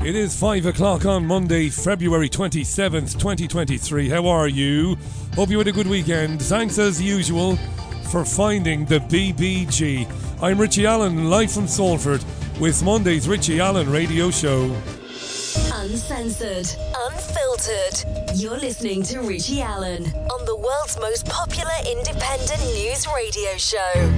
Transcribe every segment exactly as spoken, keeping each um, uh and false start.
It is five o'clock on Monday, February twenty-seventh, twenty twenty-three. How are you? Hope you had a good weekend. Thanks as usual for finding the B B G. I'm Richie Allen, live from Salford with Monday's Richie Allen Radio Show. Uncensored, unfiltered. You're listening to Richie Allen on the world's most popular independent news radio show.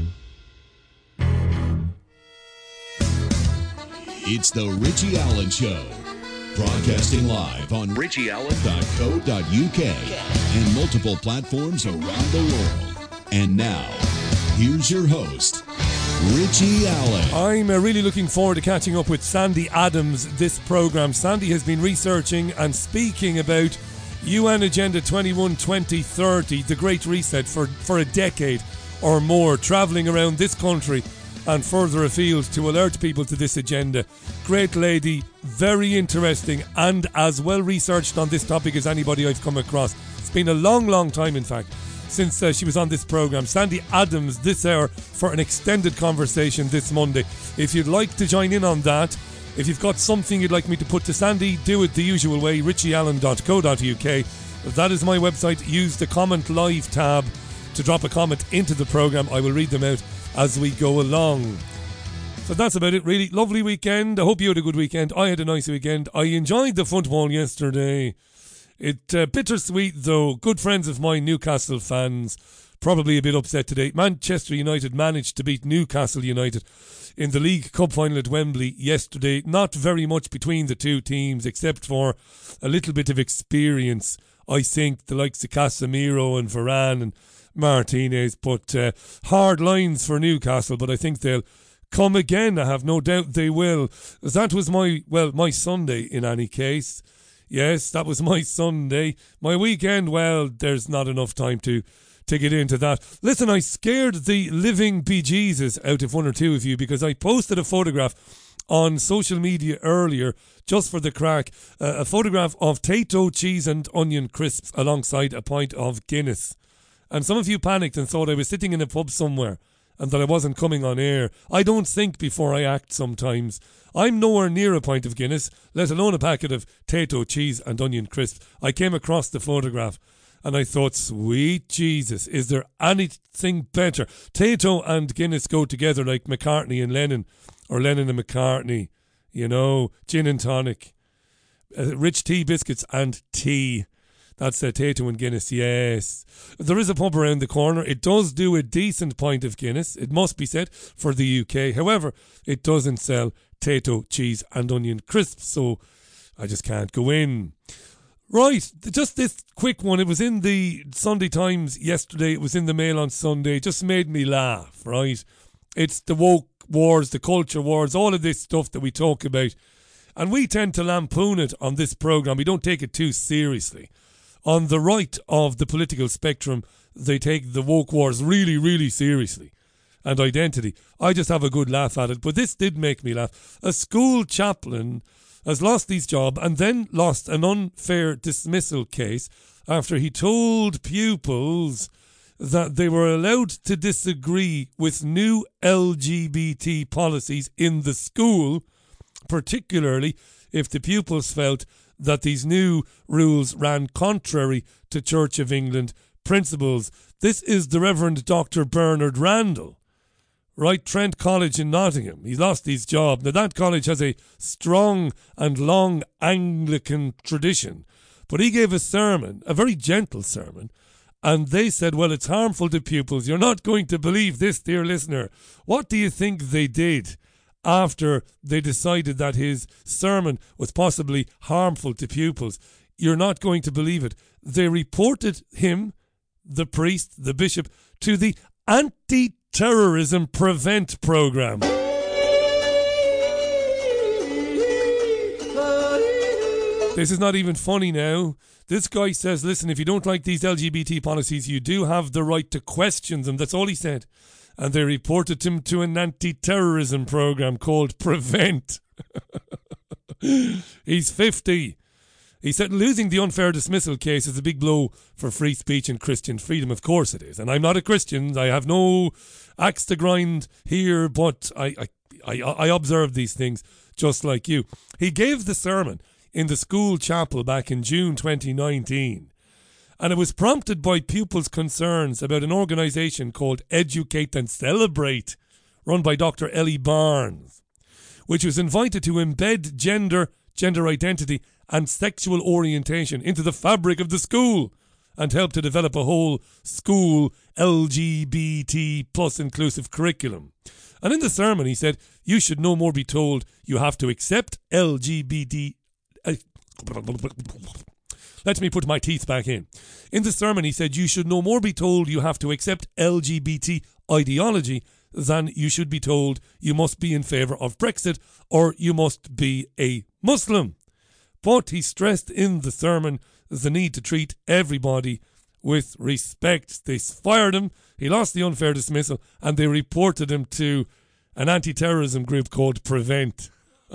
It's the Richie Allen Show, broadcasting live on richie allen dot co dot u k and multiple platforms around the world. And now, here's your host, Richie Allen. I'm uh, really looking forward to catching up with Sandy Adams this programme. Sandy has been researching and speaking about U N Agenda twenty-one twenty thirty, the Great Reset, for, for a decade or more, travelling around this country and further afield to alert people to this agenda. Great lady, very interesting, and as well researched on this topic as anybody I've come across. It's been a long, long time, in fact, since uh, she was on this programme. Sandy Adams this hour for an extended conversation this Monday. If you'd like to join in on that, if you've got something you'd like me to put to Sandy, do it the usual way, richie allen dot co dot u k. That is my website. Use the comment live tab to drop a comment into the programme. I will read them out as we go along. So that's about it, really. Lovely weekend. I hope you had a good weekend. I had a nice weekend. I enjoyed the football yesterday. It uh, bittersweet though. Good friends of mine, Newcastle fans, probably a bit upset today. Manchester United managed to beat Newcastle United in the League Cup final at Wembley yesterday. Not very much between the two teams, except for a little bit of experience. I think the likes of Casemiro and Varane and Martinez, but uh, hard lines for Newcastle, but I think they'll come again. I have no doubt they will. That was my, well, my Sunday in any case. Yes, that was my Sunday. My weekend, well, there's not enough time to, to get into that. Listen, I scared the living bejesus out of one or two of you because I posted a photograph on social media earlier, just for the crack, uh, a photograph of Tayto cheese and onion crisps alongside a pint of Guinness. And some of you panicked and thought I was sitting in a pub somewhere and that I wasn't coming on air. I don't think before I act sometimes. I'm nowhere near a pint of Guinness, let alone a packet of Tayto cheese and onion crisps. I came across the photograph and I thought, sweet Jesus, is there anything better? Tayto and Guinness go together like McCartney and Lennon, or Lennon and McCartney. You know, gin and tonic, uh, rich tea biscuits and tea. That's uh, Tayto and Guinness, yes. There is a pub around the corner. It does do a decent pint of Guinness, it must be said, for the U K. However, it doesn't sell Tayto cheese and onion crisps, so I just can't go in. Right, just this quick one. It was in the Sunday Times yesterday. It was in the Mail on Sunday. It just made me laugh, right? It's the woke wars, the culture wars, all of this stuff that we talk about. And we tend to lampoon it on this programme. We don't take it too seriously. On the right of the political spectrum, they take the woke wars really, really seriously. And identity. I just have a good laugh at it. But this did make me laugh. A school chaplain has lost his job and then lost an unfair dismissal case after he told pupils that they were allowed to disagree with new L G B T policies in the school, particularly if the pupils felt that these new rules ran contrary to Church of England principles. This is the Reverend Doctor Bernard Randall, right? Trent College in Nottingham. He lost his job. Now, that college has a strong and long Anglican tradition, but he gave a sermon, a very gentle sermon, and they said, well, it's harmful to pupils. You're not going to believe this, dear listener. What do you think they did after they decided that his sermon was possibly harmful to pupils? You're not going to believe it. They reported him, the priest, the bishop, to the Anti-Terrorism Prevent Programme. This is not even funny now. This guy says, listen, if you don't like these L G B T policies, you do have the right to question them. That's all he said. And they reported him to an anti-terrorism programme called Prevent. He's fifty. He said losing the unfair dismissal case is a big blow for free speech and Christian freedom. Of course it is. And I'm not a Christian. I have no axe to grind here, but I, I I, I observed these things just like you. He gave the sermon in the school chapel back in June twenty nineteen. And it was prompted by pupils' concerns about an organisation called Educate and Celebrate, run by Doctor Ellie Barnes, which was invited to embed gender, gender identity and sexual orientation into the fabric of the school and help to develop a whole school L G B T plus inclusive curriculum. And in the sermon he said, you should no more be told you have to accept L G B T... Uh, Let me put my teeth back in. In the sermon he said, you should no more be told you have to accept L G B T ideology than you should be told you must be in favour of Brexit or you must be a Muslim. But he stressed in the sermon the need to treat everybody with respect. They fired him, he lost the unfair dismissal, and they reported him to an anti-terrorism group called Prevent.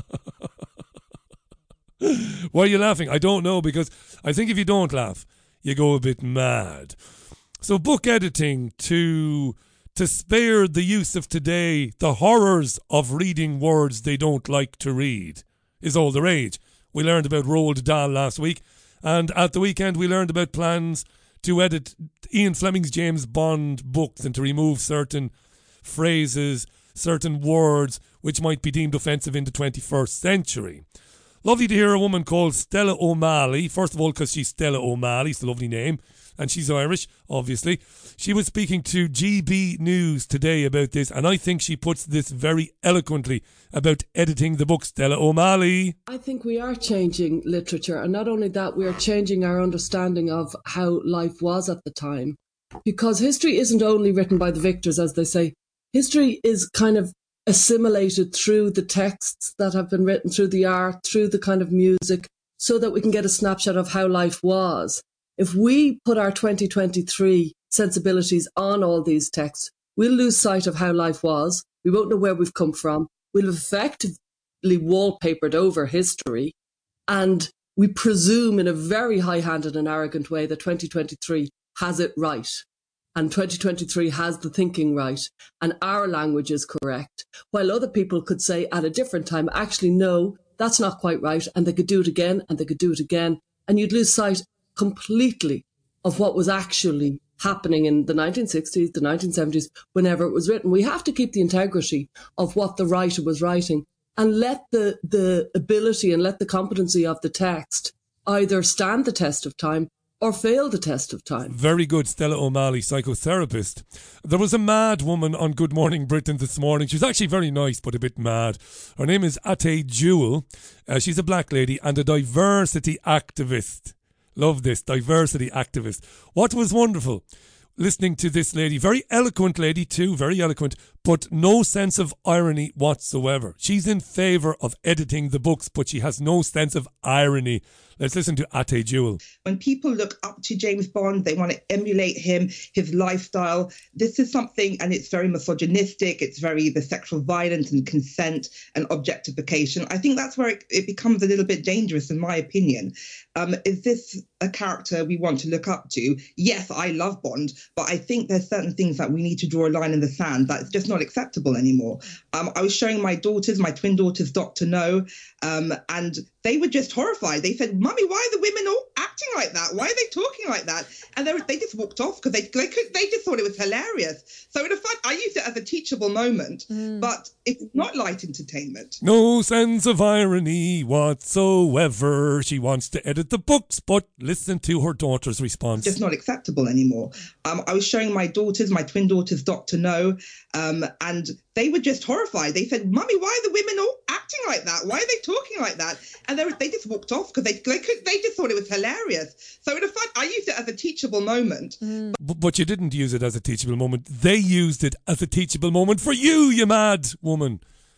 Why are you laughing? I don't know, because I think if you don't laugh, you go a bit mad. So book editing to to spare the youth of today the horrors of reading words they don't like to read is all the rage. We learned about Roald Dahl last week, and at the weekend we learned about plans to edit Ian Fleming's James Bond books and to remove certain phrases, certain words which might be deemed offensive in the twenty-first century. Lovely to hear a woman called Stella O'Malley. First of all, because she's Stella O'Malley, it's a lovely name, and she's Irish, obviously. She was speaking to G B News today about this, and I think she puts this very eloquently about editing the book. Stella O'Malley. I think we are changing literature, and not only that, we are changing our understanding of how life was at the time. Because history isn't only written by the victors, as they say. History is kind of assimilated through the texts that have been written, through the art, through the kind of music, so that we can get a snapshot of how life was. If we put our twenty twenty-three sensibilities on all these texts, we'll lose sight of how life was. We won't know where we've come from. We'll have effectively wallpapered over history. And we presume in a very high-handed and arrogant way that twenty twenty-three has it right. And twenty twenty-three has the thinking right, and our language is correct, while other people could say at a different time, actually, no, that's not quite right, and they could do it again, and they could do it again, and you'd lose sight completely of what was actually happening in the nineteen sixties, the nineteen seventies, whenever it was written. We have to keep the integrity of what the writer was writing and let the, the ability and let the competency of the text either stand the test of time or fail the test of time. Very good, Stella O'Malley, psychotherapist. There was a mad woman on Good Morning Britain this morning. She was actually very nice, but a bit mad. Her name is Ate Jewell. Uh, she's a black lady and a diversity activist. Love this, diversity activist. What was wonderful, listening to this lady, very eloquent lady too, very eloquent, but no sense of irony whatsoever. She's in favour of editing the books, but she has no sense of irony. Let's listen to Ate Jewell. When people look up to James Bond, they want to emulate him, his lifestyle. This is something, and it's very misogynistic. It's very the sexual violence and consent and objectification. I think that's where it, it becomes a little bit dangerous, in my opinion. Um, is this a character we want to look up to? Yes, I love Bond, but I think there's certain things that we need to draw a line in the sand. That's just not acceptable anymore. Um, I was showing my daughters, my twin daughters, Doctor No, um, and they were just horrified. They said, "Mummy, why are the women all acting like that? Why are they talking like that?" And they, were, they just walked off because they they, could, they just thought it was hilarious. So in a fun, I used it as a teachable moment, mm. but it's not light entertainment. No sense of irony whatsoever. She wants to edit the books, but listen to her daughter's response. It's just not acceptable anymore. Um, I was showing my daughters, my twin daughters, Doctor No, um, and they were just horrified. They said, "Mummy, why are the women all acting like that? Why are they talking like that?" And they, were, they just walked off because they they, could, they just thought it was hilarious. So in a fun, I used it as a teachable moment. Mm. But, but you didn't use it as a teachable moment. They used it as a teachable moment for you, you mad woman.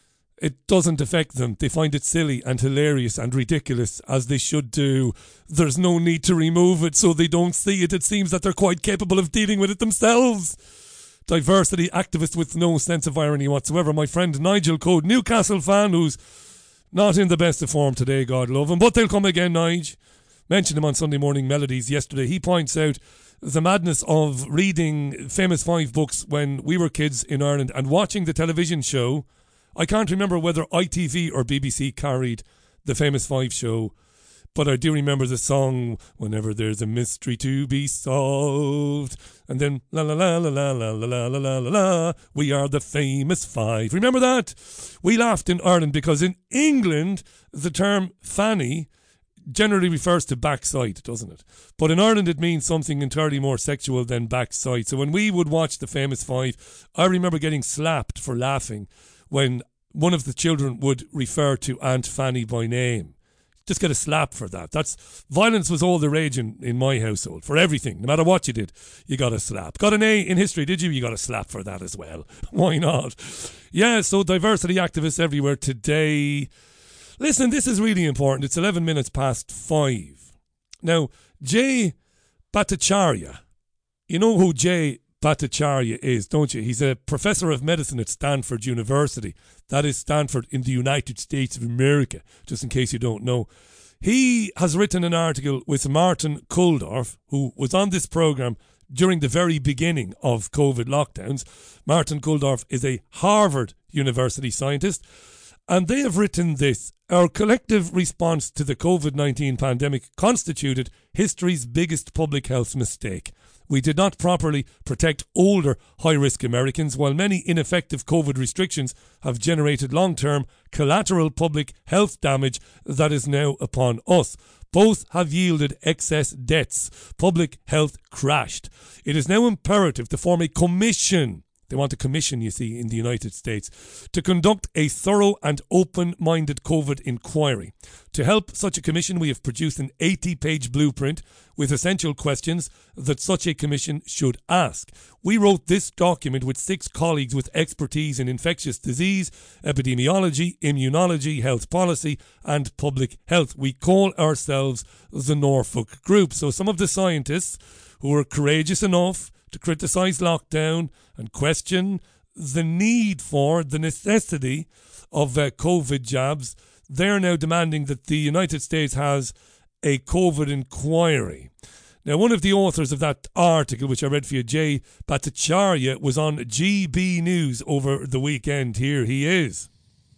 It doesn't affect them. They find it silly and hilarious and ridiculous, as they should do. There's no need to remove it so they don't see it. It seems that they're quite capable of dealing with it themselves. Diversity activist with no sense of irony whatsoever. My friend Nigel Code, Newcastle fan, who's not in the best of form today, God love him, but they'll come again, Nige. Mentioned him on Sunday Morning Melodies yesterday. He points out the madness of reading Famous Five books when we were kids in Ireland and watching the television show I can't remember whether I T V or B B C carried the Famous Five show, but I do remember the song, whenever there's a mystery to be solved. And then, la la la la la la la la la la la, we are the Famous Five. Remember that? We laughed in Ireland because in England, the term fanny generally refers to backside, doesn't it? But in Ireland, it means something entirely more sexual than backside. So when we would watch the Famous Five, I remember getting slapped for laughing when one of the children would refer to Aunt Fanny by name. Just get a slap for that. That's violence was all the rage in, in my household. For everything, no matter what you did, you got a slap. Got an A in history, did you? You got a slap for that as well. Why not? Yeah, so diversity activists everywhere today. Listen, this is really important. It's eleven minutes past five. Now, Jay Bhattacharya. You know who Jay Bhattacharya is, don't you? He's a professor of medicine at Stanford University. That is Stanford in the United States of America, just in case you don't know. He has written an article with Martin Kulldorff, who was on this programme during the very beginning of COVID lockdowns. Martin Kulldorff is a Harvard University scientist, and they have written this: our collective response to the COVID nineteen pandemic constituted history's biggest public health mistake. We did not properly protect older high-risk Americans, while many ineffective COVID restrictions have generated long-term collateral public health damage that is now upon us. Both have yielded excess deaths. Public health crashed. It is now imperative to form a commission. They want a commission, you see, in the United States, to conduct a thorough and open-minded COVID inquiry. To help such a commission, we have produced an eighty-page blueprint with essential questions that such a commission should ask. We wrote this document with six colleagues with expertise in infectious disease, epidemiology, immunology, health policy, and public health. We call ourselves the Norfolk Group. So some of the scientists who were courageous enough to criticise lockdown and question the need for, the necessity of uh, COVID jabs, they're now demanding that the United States has a COVID inquiry. Now, one of the authors of that article, which I read for you, Jay Bhattacharya, was on G B News over the weekend. Here he is.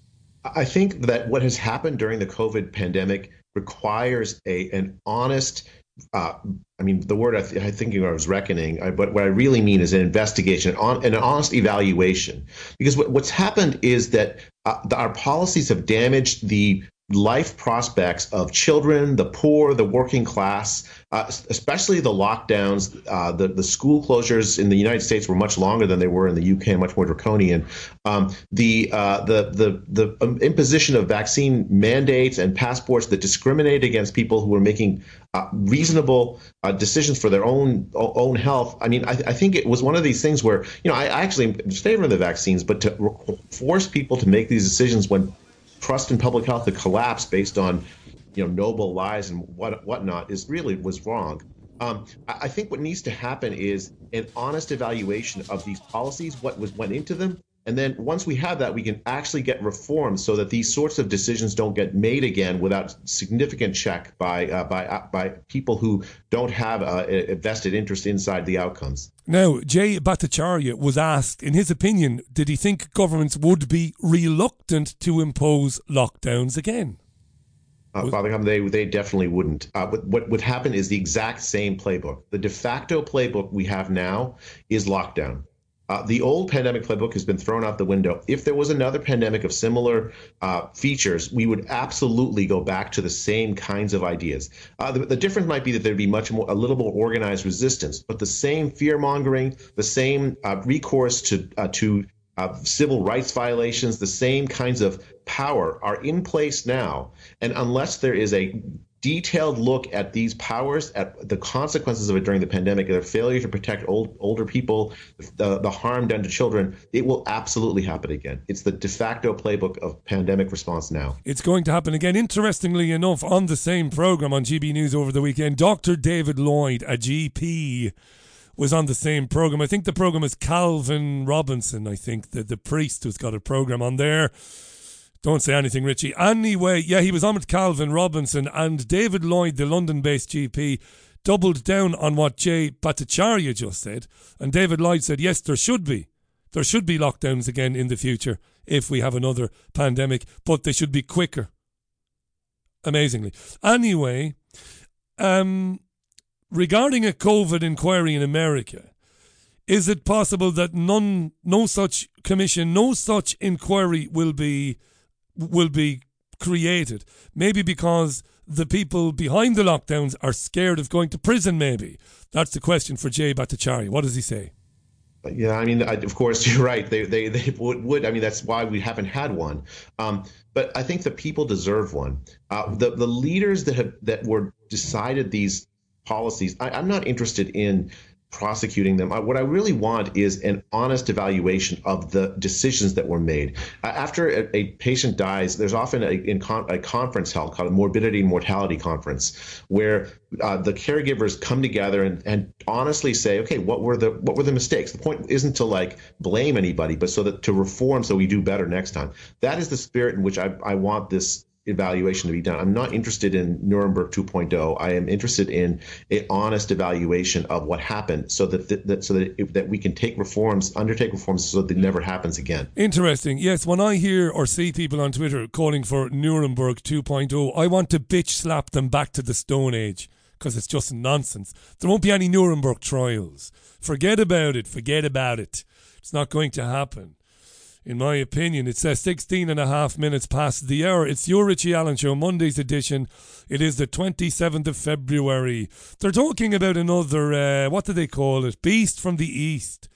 I think that what has happened during the COVID pandemic requires a an honest Uh, I mean, the word I, th- I think I was reckoning, I, but what I really mean is an investigation on, and an honest evaluation. Because what, what's happened is that uh, the, our policies have damaged the life prospects of children, the poor, the working class, uh, especially the lockdowns. Uh, the, the school closures in the United States were much longer than they were in the U K, much more draconian. Um, the, uh, the the the um, imposition of vaccine mandates and passports that discriminate against people who are making uh, reasonable uh, decisions for their own own health. I mean, I, I think it was one of these things where, you know, I, I actually am in favor of the vaccines, but to re- force people to make these decisions when trust in public health to collapse based on, you know, noble lies and what whatnot is really was wrong. Um, I, I think what needs to happen is an honest evaluation of these policies, what was went into them, and then once we have that, we can actually get reforms so that these sorts of decisions don't get made again without significant check by uh, by uh, by people who don't have a, a vested interest inside the outcomes. Now, Jay Bhattacharya was asked, in his opinion, did he think governments would be reluctant to impose lockdowns again? Uh, Father Hum, they they definitely wouldn't. Uh, what, what would happen is the exact same playbook. The de facto playbook we have now is lockdown. Uh, the old pandemic playbook has been thrown out the window. If there was another pandemic of similar uh, features, we would absolutely go back to the same kinds of ideas. Uh, the, the difference might be that there'd be much more, a little more organized resistance, but the same fear mongering, the same uh, recourse to uh, to uh, civil rights violations, the same kinds of power are in place now. And unless there is a detailed look at these powers, at the consequences of it during the pandemic, their failure to protect old, older people, the, the harm done to children, it will absolutely happen again. It's the de facto playbook of pandemic response now. It's going to happen again. Interestingly enough, on the same programme on G B News over the weekend, Doctor David Lloyd, a G P, was on the same programme. I think the programme is Calvin Robinson, I think, the, the priest who's got a programme on there. Don't say anything, Richie. Anyway, yeah, he was on with Calvin Robinson, and David Lloyd, the London-based G P, doubled down on what Jay Bhattacharya just said. And David Lloyd said, yes, there should be There should be lockdowns again in the future if we have another pandemic, but they should be quicker. Amazingly. Anyway, um, regarding a COVID inquiry in America, is it possible that none, no such commission, no such inquiry will be will be created? Maybe because the people behind the lockdowns are scared of going to prison, maybe. That's the question for Jay Bhattacharya. What does he say? Yeah, I mean, I, of course, you're right. They they, they would, would. I mean, that's why we haven't had one. Um, but I think the people deserve one. Uh, the, the leaders that have that were decided these policies, I, I'm not interested in prosecuting them. What I really want is an honest evaluation of the decisions that were made. Uh, after a, a patient dies, there's often a, in con- a conference held called a morbidity and mortality conference, where uh, the caregivers come together and, and honestly say, okay, what were the what were the mistakes? The point isn't to like blame anybody, but so that to reform so we do better next time. That is the spirit in which I, I want this evaluation to be done. I'm not interested in Nuremberg two point oh. I am interested in an honest evaluation of what happened, so that th- that so that it, that we can take reforms, undertake reforms, so that it never happens again. Interesting. Yes, when I hear or see people on Twitter calling for Nuremberg two point oh, I want to bitch slap them back to the Stone Age, because it's just nonsense. There won't be any Nuremberg trials. Forget about it. Forget about it. It's not going to happen. In my opinion, it says sixteen and a half minutes past the hour. It's your Richie Allen Show, Monday's edition. It is the twenty-seventh of February. They're talking about another, uh, what do they call it? Beast from the East.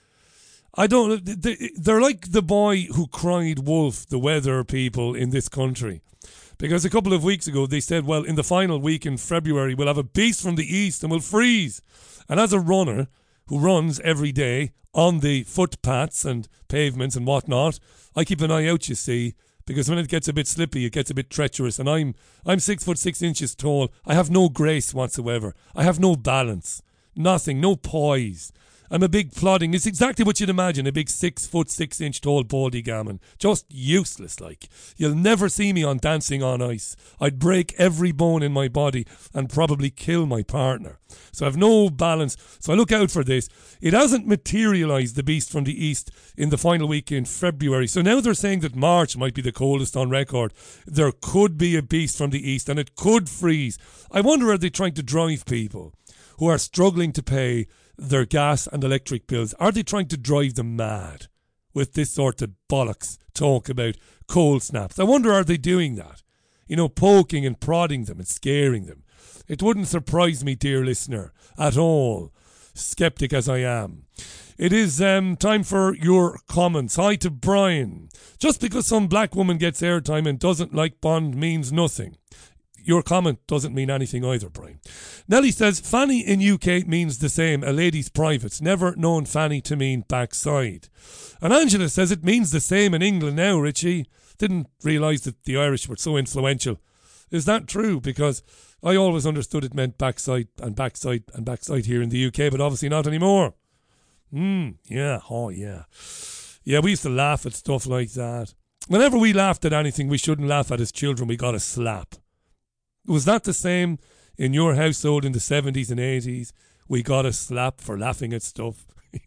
I don't, they're like the boy who cried wolf, the weather people in this country. Because a couple of weeks ago, they said, well, in the final week in February, we'll have a beast from the East and we'll freeze. And as a runner who runs every day on the footpaths and pavements and whatnot, I keep an eye out, you see, because when it gets a bit slippy, it gets a bit treacherous, and I'm I'm six foot six inches tall. I have no grace whatsoever. I have no balance, nothing, no poise. I'm a big plodding. It's exactly what you'd imagine, a big six foot six inch tall baldy gammon. Just useless, like. You'll never see me on Dancing on Ice. I'd break every bone in my body and probably kill my partner. So I have no balance. So I look out for this. It hasn't materialised, the beast from the East, in the final week in February. So now they're saying that March might be the coldest on record. There could be a beast from the East and it could freeze. I wonder, are they trying to drive people who are struggling to pay their gas and electric bills? Are they trying to drive them mad with this sort of bollocks talk about cold snaps? I wonder, are they doing that? You know, poking and prodding them and scaring them. It wouldn't surprise me, dear listener, at all, sceptic as I am. It is um, time for your comments. Hi to Brian. Just because some black woman gets airtime and doesn't like Bond means nothing. Your comment doesn't mean anything either, Brian. Nelly says, fanny in U K means the same, a lady's privates. Never known fanny to mean backside. And Angela says it means the same in England now, Richie. Didn't realise that the Irish were so influential. Is that true? Because I always understood it meant backside and backside and backside here in the U K, but obviously not anymore. Hmm, yeah, oh yeah. Yeah, we used to laugh at stuff like that. Whenever we laughed at anything we shouldn't laugh at as children, we got a slap. Was that the same in your household in the seventies and eighties? We got a slap for laughing at stuff.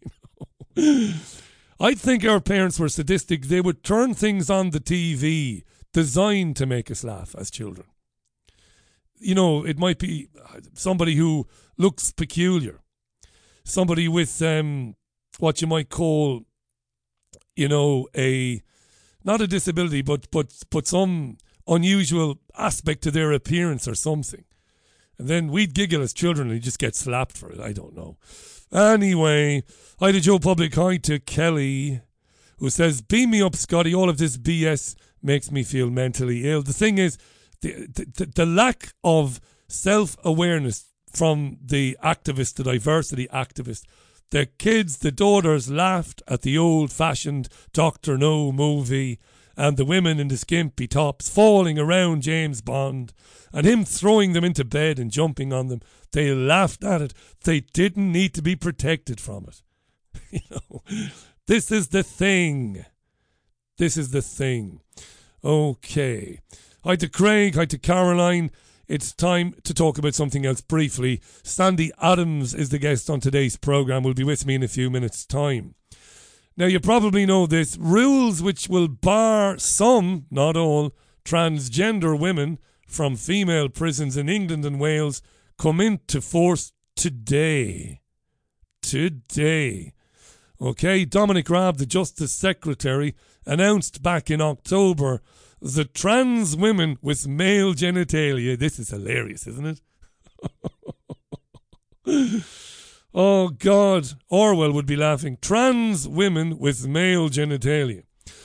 You know? I'd think our parents were sadistic. They would turn things on the T V designed to make us laugh as children. You know, it might be somebody who looks peculiar. Somebody with um, what you might call, you know, a, not a disability, but but but some unusual aspect to their appearance or something. And then we'd giggle as children and just get slapped for it. I don't know. Anyway, hi to Joe Public, hi to Kelly, who says, beam me up, Scotty. All of this B S makes me feel mentally ill. The thing is, the, the, the lack of self-awareness from the activists, the diversity activists. The kids, the daughters laughed at the old-fashioned Doctor No movie and the women in the skimpy tops falling around James Bond and him throwing them into bed and jumping on them. They laughed at it. They didn't need to be protected from it. You know, this is the thing. This is the thing. Okay. Hi to Craig. Hi to Caroline. It's time to talk about something else briefly. Sandy Adams is the guest on today's programme. Will be with me in a few minutes' time. Now, you probably know this. Rules which will bar some, not all, transgender women from female prisons in England and Wales come into force today. Today. Okay, Dominic Raab, the Justice Secretary, announced back in October the trans women with male genitalia. This is hilarious, isn't it? Oh, God. Orwell would be laughing. Trans women with male genitalia,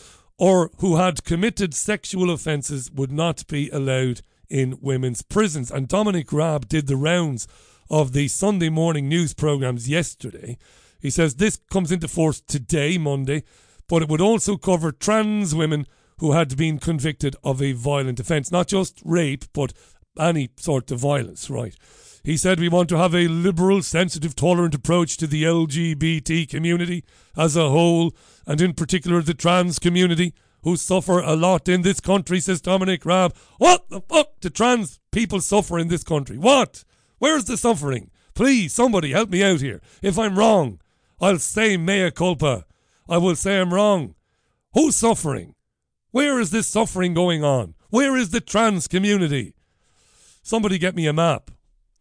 or who had committed sexual offences, would not be allowed in women's prisons. And Dominic Raab did the rounds of the Sunday morning news programmes yesterday. He says this comes into force today, Monday, but it would also cover trans women who had been convicted of a violent offence. Not just rape, but any sort of violence, right? He said we want to have a liberal, sensitive, tolerant approach to the L G B T community as a whole, and in particular the trans community, who suffer a lot in this country, says Dominic Raab. What the fuck do trans people suffer in this country? What? Where's the suffering? Please, somebody help me out here. If I'm wrong, I'll say mea culpa. I will say I'm wrong. Who's suffering? Where is this suffering going on? Where is the trans community? Somebody get me a map.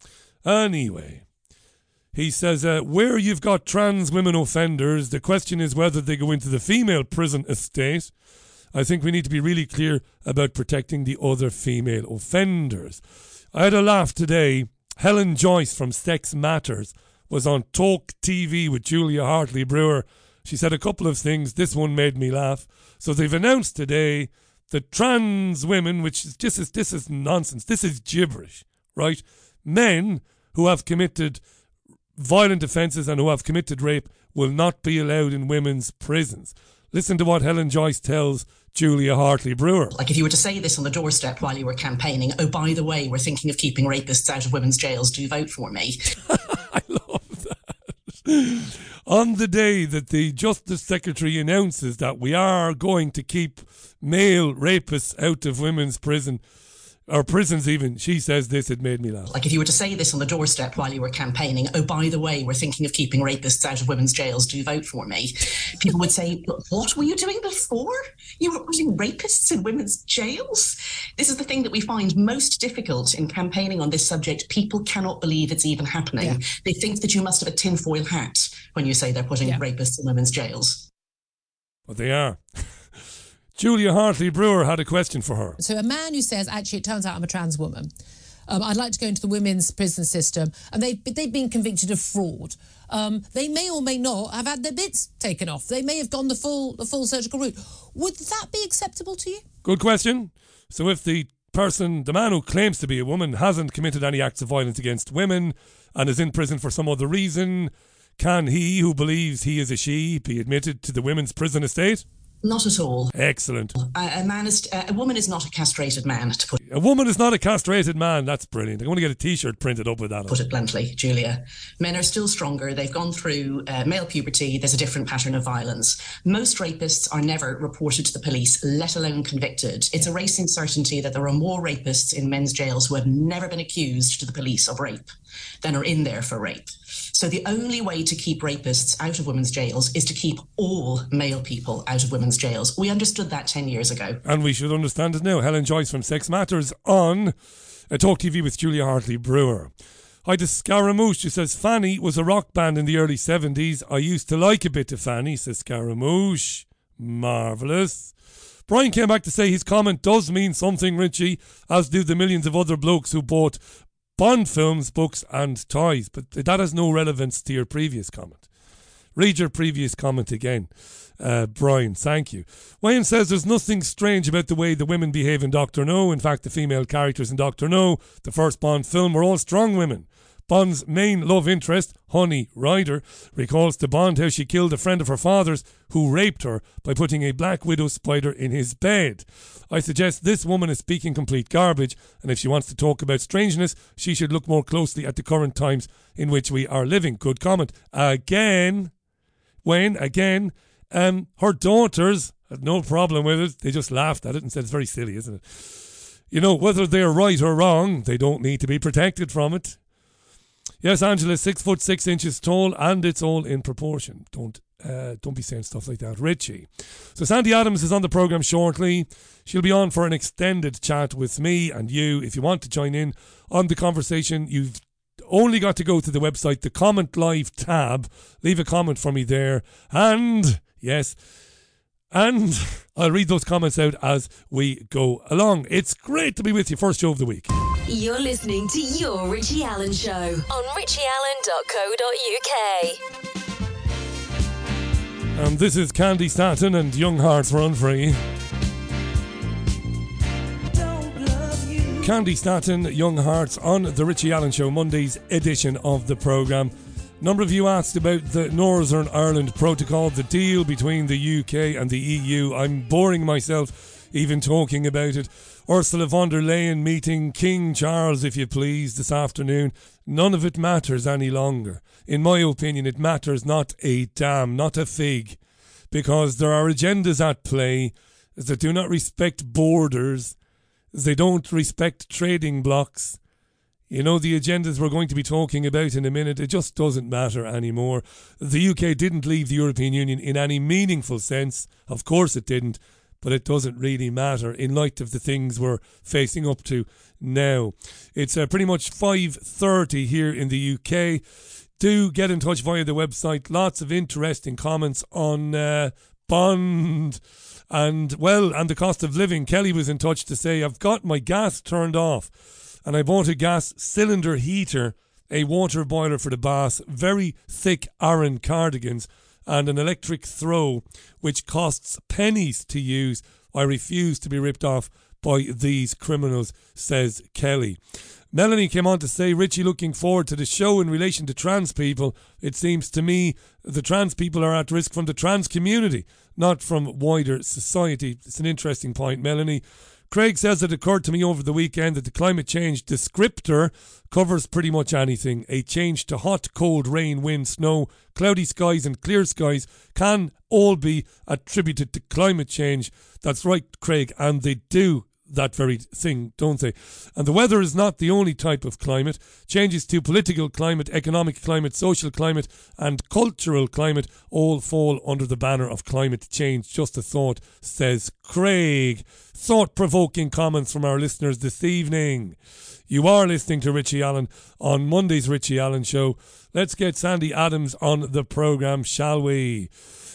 Anyway, he says, uh, where you've got trans women offenders, the question is whether they go into the female prison estate. I think we need to be really clear about protecting the other female offenders. I had a laugh today. Helen Joyce from Sex Matters was on Talk T V with Julia Hartley-Brewer. She said a couple of things. This one made me laugh. So they've announced today that trans women, which is this is this is nonsense. This is gibberish, right? Men who have committed violent offences and who have committed rape will not be allowed in women's prisons. Listen to what Helen Joyce tells Julia Hartley-Brewer. Like if you were to say this on the doorstep while you were campaigning, oh, by the way, we're thinking of keeping rapists out of women's jails, do vote for me. I love that. On the day that the Justice Secretary announces that we are going to keep male rapists out of women's prison, or prisons even, she says this, it made me laugh. Like if you were to say this on the doorstep while you were campaigning, oh, by the way, we're thinking of keeping rapists out of women's jails, do vote for me. People would say, what were you doing before? You were putting rapists in women's jails? This is the thing that we find most difficult in campaigning on this subject. People cannot believe it's even happening. Yeah. They think that you must have a tinfoil hat when you say they're putting yeah. rapists in women's jails. Well, they are. Julia Hartley-Brewer had a question for her. So a man who says, actually, it turns out I'm a trans woman. Um, I'd like to go into the women's prison system, and they've, they've been convicted of fraud. Um, they may or may not have had their bits taken off. They may have gone the full the full surgical route. Would that be acceptable to you? Good question. So if the person, the man who claims to be a woman, hasn't committed any acts of violence against women and is in prison for some other reason, can he, who believes he is a she, be admitted to the women's prison estate? Not at all. Excellent. A, a man is a woman is not a castrated man. To put a woman is not a castrated man. That's brilliant. I'm going to get a T-shirt printed up with that. Put it bluntly, Julia. Men are still stronger. They've gone through uh, male puberty. There's a different pattern of violence. Most rapists are never reported to the police, let alone convicted. It's a racing certainty that there are more rapists in men's jails who have never been accused to the police of rape than are in there for rape. So the only way to keep rapists out of women's jails is to keep all male people out of women's jails. We understood that ten years ago. And we should understand it now. Helen Joyce from Sex Matters on uh, Talk T V with Julia Hartley-Brewer. Hi to Scaramouche, who says Fanny was a rock band in the early seventies. I used to like a bit of Fanny, says Scaramouche. Marvellous. Brian came back to say his comment does mean something, Richie, as do the millions of other blokes who bought Bond films, books and toys. But that has no relevance to your previous comment. Read your previous comment again. Uh, Brian, thank you. Wayne says there's nothing strange about the way the women behave in Doctor No. In fact, the female characters in Doctor No, the first Bond film, were all strong women. Bond's main love interest, Honey Ryder, recalls to Bond how she killed a friend of her father's who raped her by putting a black widow spider in his bed. I suggest this woman is speaking complete garbage, and if she wants to talk about strangeness, she should look more closely at the current times in which we are living. Good comment. Again, Wayne, again, um, her daughters had no problem with it. They just laughed at it and said it's very silly, isn't it? You know, whether they're right or wrong, they don't need to be protected from it. Yes, Angela, six foot six inches tall, and it's all in proportion. Don't uh, don't be saying stuff like that, Richie. So Sandy Adams is on the programme shortly. She'll be on for an extended chat with me and you. If you want to join in on the conversation, you've only got to go to the website, the Comment Live tab. Leave a comment for me there. And, yes, and I'll read those comments out as we go along. It's great to be with you. First show of the week. You're listening to Your Richie Allen Show on richie allen dot co dot uk. And this is Candy Staton and Young Hearts Run Free. Candy Staton, Young Hearts on the Richie Allen Show, Monday's edition of the programme. A number of you asked about the Northern Ireland Protocol, the deal between the U K and the E U. I'm boring myself even talking about it. Ursula von der Leyen meeting King Charles, if you please, this afternoon. None of it matters any longer. In my opinion, it matters not a damn, not a fig, because there are agendas at play that do not respect borders. They don't respect trading blocks. You know, the agendas we're going to be talking about in a minute, it just doesn't matter anymore. The U K didn't leave the European Union in any meaningful sense. Of course it didn't. But it doesn't really matter in light of the things we're facing up to now. It's uh, pretty much five thirty here in the U K. Do get in touch via the website. Lots of interesting comments on uh, Bond and, well, and the cost of living. Kelly was in touch to say, I've got my gas turned off and I bought a gas cylinder heater, a water boiler for the bath, very thick Aran cardigans, and an electric throw, which costs pennies to use. I refuse to be ripped off by these criminals, says Kelly. Melanie came on to say, Richie, looking forward to the show in relation to trans people. It seems to me the trans people are at risk from the trans community, not from wider society. It's an interesting point, Melanie. Craig says it occurred to me over the weekend that the climate change descriptor covers pretty much anything. A change to hot, cold, rain, wind, snow, cloudy skies and clear skies can all be attributed to climate change. That's right, Craig, and they do that very thing, don't they? And the weather is not the only type of climate. Changes to political climate, economic climate, social climate and cultural climate all fall under the banner of climate change. Just a thought, says Craig. Thought-provoking comments from our listeners this evening. You are listening to Richie Allen on Monday's Richie Allen Show. Let's get Sandy Adams on the programme, shall we?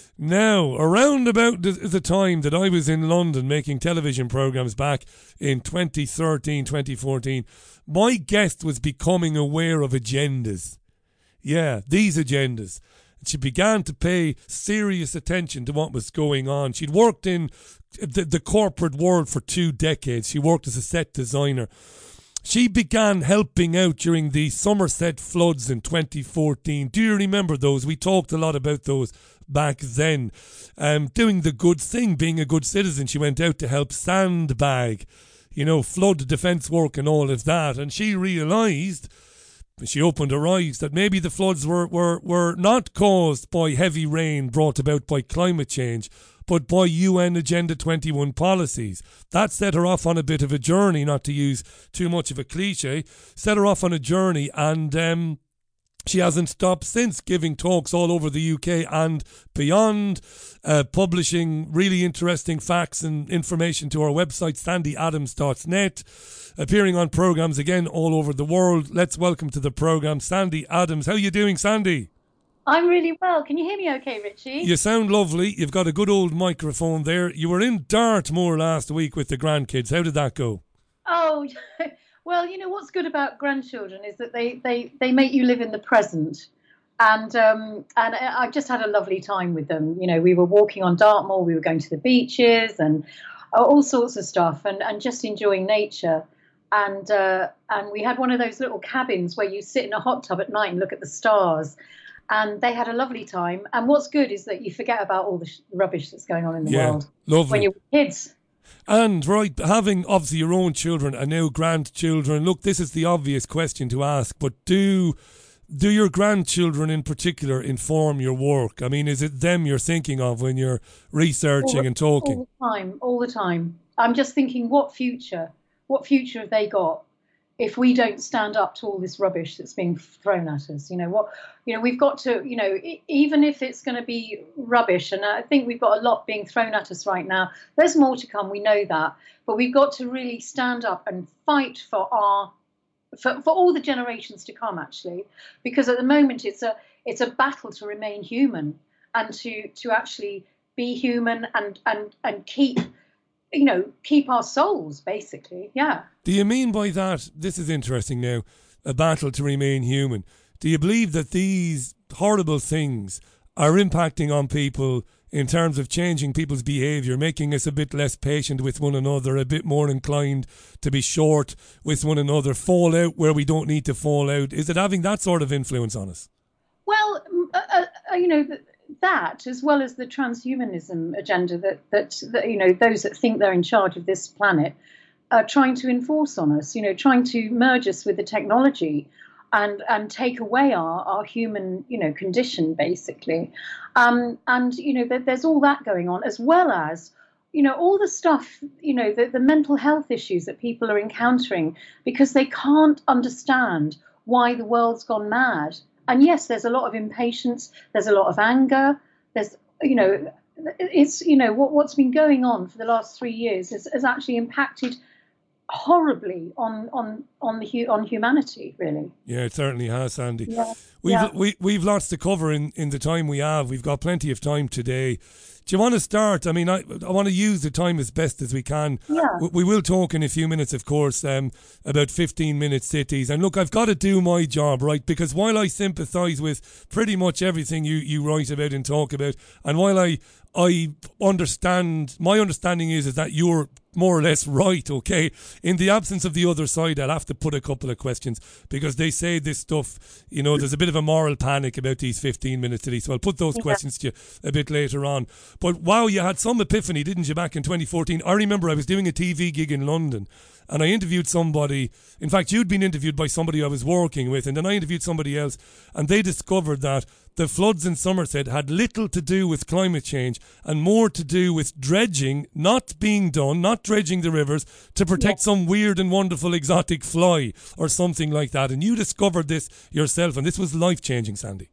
Now, around about the time that I was in London making television programmes back in twenty thirteen, twenty fourteen, my guest was becoming aware of agendas. Yeah, these agendas. She began to pay serious attention to what was going on. She'd worked in the, the corporate world for two decades. She worked as a set designer. She began helping out during the Somerset floods in twenty fourteen. Do you remember those? We talked a lot about those back then. Um, doing the good thing, being a good citizen. She went out to help sandbag, you know, flood defence work and all of that. And she realised, she opened her eyes, that maybe the floods were, were, were not caused by heavy rain brought about by climate change, but by U N Agenda twenty-one policies. That set her off on a bit of a journey, not to use too much of a cliche, set her off on a journey, and um, she hasn't stopped since, giving talks all over the U K and beyond, uh, publishing really interesting facts and information to our website, sandy adams dot net, appearing on programmes again all over the world. Let's welcome to the programme Sandy Adams. How are you doing, Sandy? I'm really well. Can you hear me okay, Richie? You sound lovely. You've got a good old microphone there. You were in Dartmoor last week with the grandkids. How did that go? Oh, well, you know, what's good about grandchildren is that they, they, they make you live in the present. And um, and I've just had a lovely time with them. You know, we were walking on Dartmoor, we were going to the beaches and all sorts of stuff, and, and just enjoying nature. And uh, and we had one of those little cabins where you sit in a hot tub at night and look at the stars. And they had a lovely time. And what's good is that you forget about all the sh- rubbish that's going on in the yeah, world lovely. when you're with kids. And, right, having obviously your own children and now grandchildren, look, this is the obvious question to ask, but do do your grandchildren in particular inform your work? I mean, is it them you're thinking of when you're researching all, and talking? All the time, all the time. I'm just thinking, what future? What future have they got? if we don't stand up to all this rubbish that's being thrown at us. You know what, you know, we've got to, you know, even if it's going to be rubbish, and I think we've got a lot being thrown at us right now, there's more to come, we know that, but we've got to really stand up and fight for our, for, for all the generations to come, actually, because at the moment it's a, it's a battle to remain human and to, to actually be human and, and, and keep, you know, keep our souls, basically. Yeah. Do you mean by that, this is interesting now, a battle to remain human? Do you believe that these horrible things are impacting on people in terms of changing people's behaviour, making us a bit less patient with one another, a bit more inclined to be short with one another, fall out where we don't need to fall out? Is it having that sort of influence on us? Well, uh, uh, you know, that, as well as the transhumanism agenda that, that, that, you know, those that think they're in charge of this planet are trying to enforce on us, you know, trying to merge us with the technology and, and take away our, our human, you know, condition, basically. Um, and, you know, there, there's all that going on, as well as, you know, all the stuff, you know, the, the mental health issues that people are encountering because they can't understand why the world's gone mad. And yes, there's a lot of impatience, there's a lot of anger, there's, you know, it's, you know, what, what's been going on for the last three years has, has actually impacted horribly on on on the on humanity, really. Yeah, it certainly has, Sandy. Yeah. We've yeah. we we've lots to cover in, in the time we have. We've got plenty of time today. Do you want to start? I mean, I I want to use the time as best as we can. Yeah. We, we will talk in a few minutes, of course, um, about fifteen minute cities. And look, I've got to do my job, right? Because while I sympathise with pretty much everything you, you write about and talk about, and while I I understand, my understanding is is that you're more or less right, okay? In the absence of the other side, I'll have to put a couple of questions because they say this stuff, you know, there's a bit of a moral panic about these fifteen minutes today. So I'll put those yeah. questions to you a bit later on. But wow, you had some epiphany, didn't you, back in twenty fourteen? I remember I was doing a T V gig in London and I interviewed somebody. In fact, you'd been interviewed by somebody I was working with, and then I interviewed somebody else, and they discovered that the floods in Somerset had little to do with climate change and more to do with dredging not being done, not dredging the rivers to protect yeah. some weird and wonderful exotic fly or something like that. And you discovered this yourself, and this was life-changing, Sandy.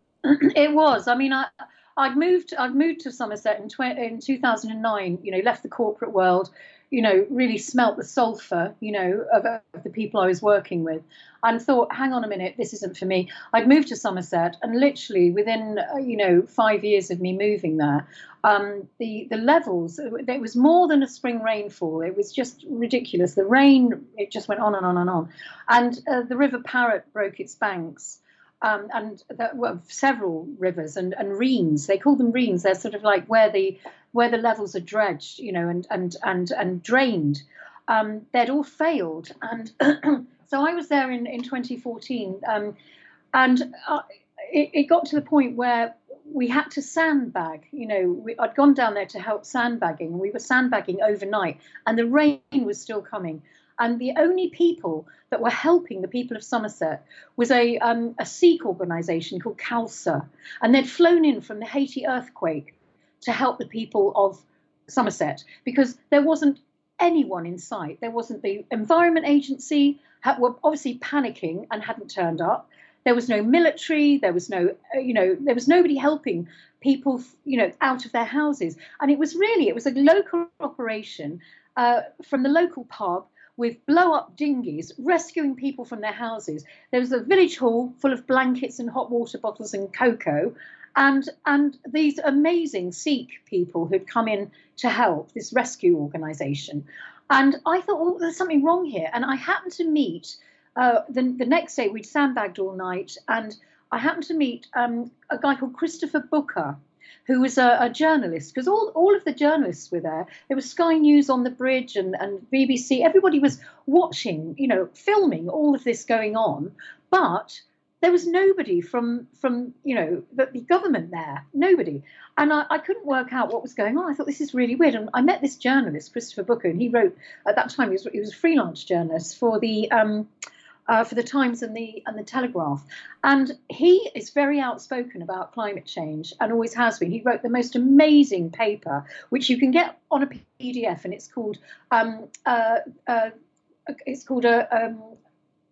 It was. I mean, I, I'd moved. I'd moved to Somerset in, tw- in two thousand nine. You know, left the corporate world. You know, really smelt the sulphur. You know, of, of the people I was working with, and thought, hang on a minute, this isn't for me. I'd moved to Somerset, and literally within, uh, you know, five years of me moving there, um, the the levels, it was more than a spring rainfall. It was just ridiculous. The rain, it just went on and on and on, and uh, the River Parrett broke its banks. Um, and there were several rivers and, and reams. They call them reams. They're sort of like where the where the levels are dredged, you know, and and and and drained. Um, they'd all failed, and so I was there in in twenty fourteen, um, and uh, it, it got to the point where we had to sandbag. You know, we, I'd gone down there to help sandbagging, and we were sandbagging overnight, and the rain was still coming. And the only people that were helping the people of Somerset was a um, a Sikh organisation called Khalsa. And they'd flown in from the Haiti earthquake to help the people of Somerset because there wasn't anyone in sight. There wasn't the Environment Agency, had, were obviously panicking and hadn't turned up. There was no military. There was no, you know, there was nobody helping people, you know, out of their houses. And it was really, it was a local operation uh, from the local pub, with blow-up dinghies, rescuing people from their houses. There was a village hall full of blankets and hot water bottles and cocoa, and and these amazing Sikh people who'd come in to help, this rescue organisation. And I thought, well, there's something wrong here. And I happened to meet, uh, the, the next day we'd sandbagged all night, and I happened to meet um, a guy called Christopher Booker, who was a, a journalist, because all, all of the journalists were there. There was Sky News on the bridge and, and B B C. Everybody was watching, you know, filming all of this going on. But there was nobody from, from you know, the, the government there, nobody. And I, I couldn't work out what was going on. I thought, this is really weird. And I met this journalist, Christopher Booker, and he wrote, at that time, he was, he was a freelance journalist for the... Um, Uh, for the Times and the and the Telegraph, and he is very outspoken about climate change and always has been. He wrote the most amazing paper, which you can get on a P D F, and it's called um, uh, uh, it's called a um,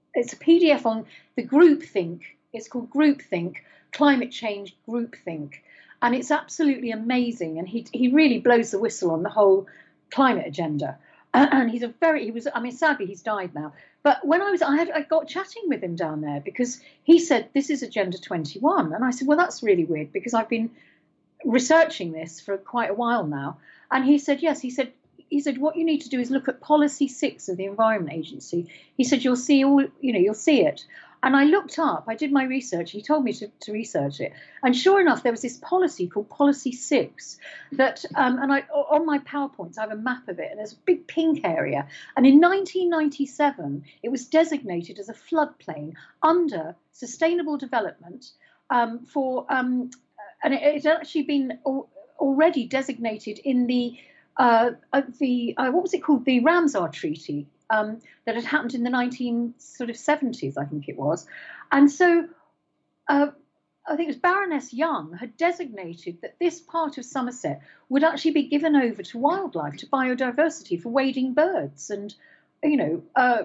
it's a P D F on the groupthink. It's called Groupthink, Climate Change Groupthink. And it's absolutely amazing. And he he really blows the whistle on the whole climate agenda. And he's a very, he was, I mean, sadly, he's died now. But when I was, I had, I got chatting with him down there because he said, this is Agenda twenty-one. And I said, well, that's really weird because I've been researching this for quite a while now. And he said, yes, he said, he said, what you need to do is look at policy six of the Environment Agency. He said, you'll see all, you know, you'll see it. And I looked up, I did my research, he told me to, to research it. And sure enough, there was this policy called Policy six that, um, and I on my PowerPoints, I have a map of it, and there's a big pink area. And in nineteen ninety-seven, it was designated as a floodplain under sustainable development um, for, um, and it, it had actually been al- already designated in the, uh, uh, the uh, what was it called, the Ramsar Treaty. Um, that had happened in the nineteen sort of seventies, I think it was. And so uh, I think it was Baroness Young had designated that this part of Somerset would actually be given over to wildlife, to biodiversity, for wading birds and, you know, uh,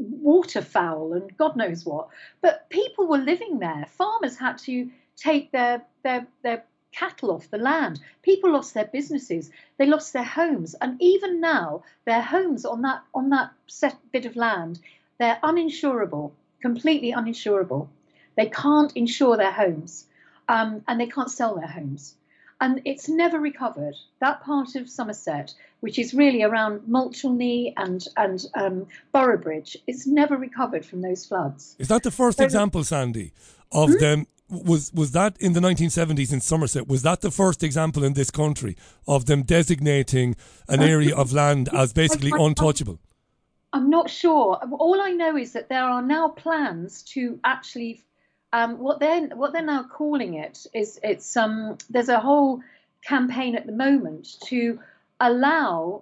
waterfowl and God knows what. But people were living there. Farmers had to take their their their cattle off the land. People lost their businesses. They lost their homes. And even now, their homes on that on that set bit of land, they're uninsurable, completely uninsurable. They can't insure their homes, um, and they can't sell their homes. And it's never recovered. That part of Somerset, which is really around Mulchelney and and um, Boroughbridge, it's never recovered from those floods. Is that the first so, example, Sandy, of hmm? them? Was was that in the nineteen seventies in Somerset? Was that the first example in this country of them designating an area of land as basically untouchable? I'm not sure. All I know is that there are now plans to actually, um, what they're what they're now calling it is it's um there's a whole campaign at the moment to allow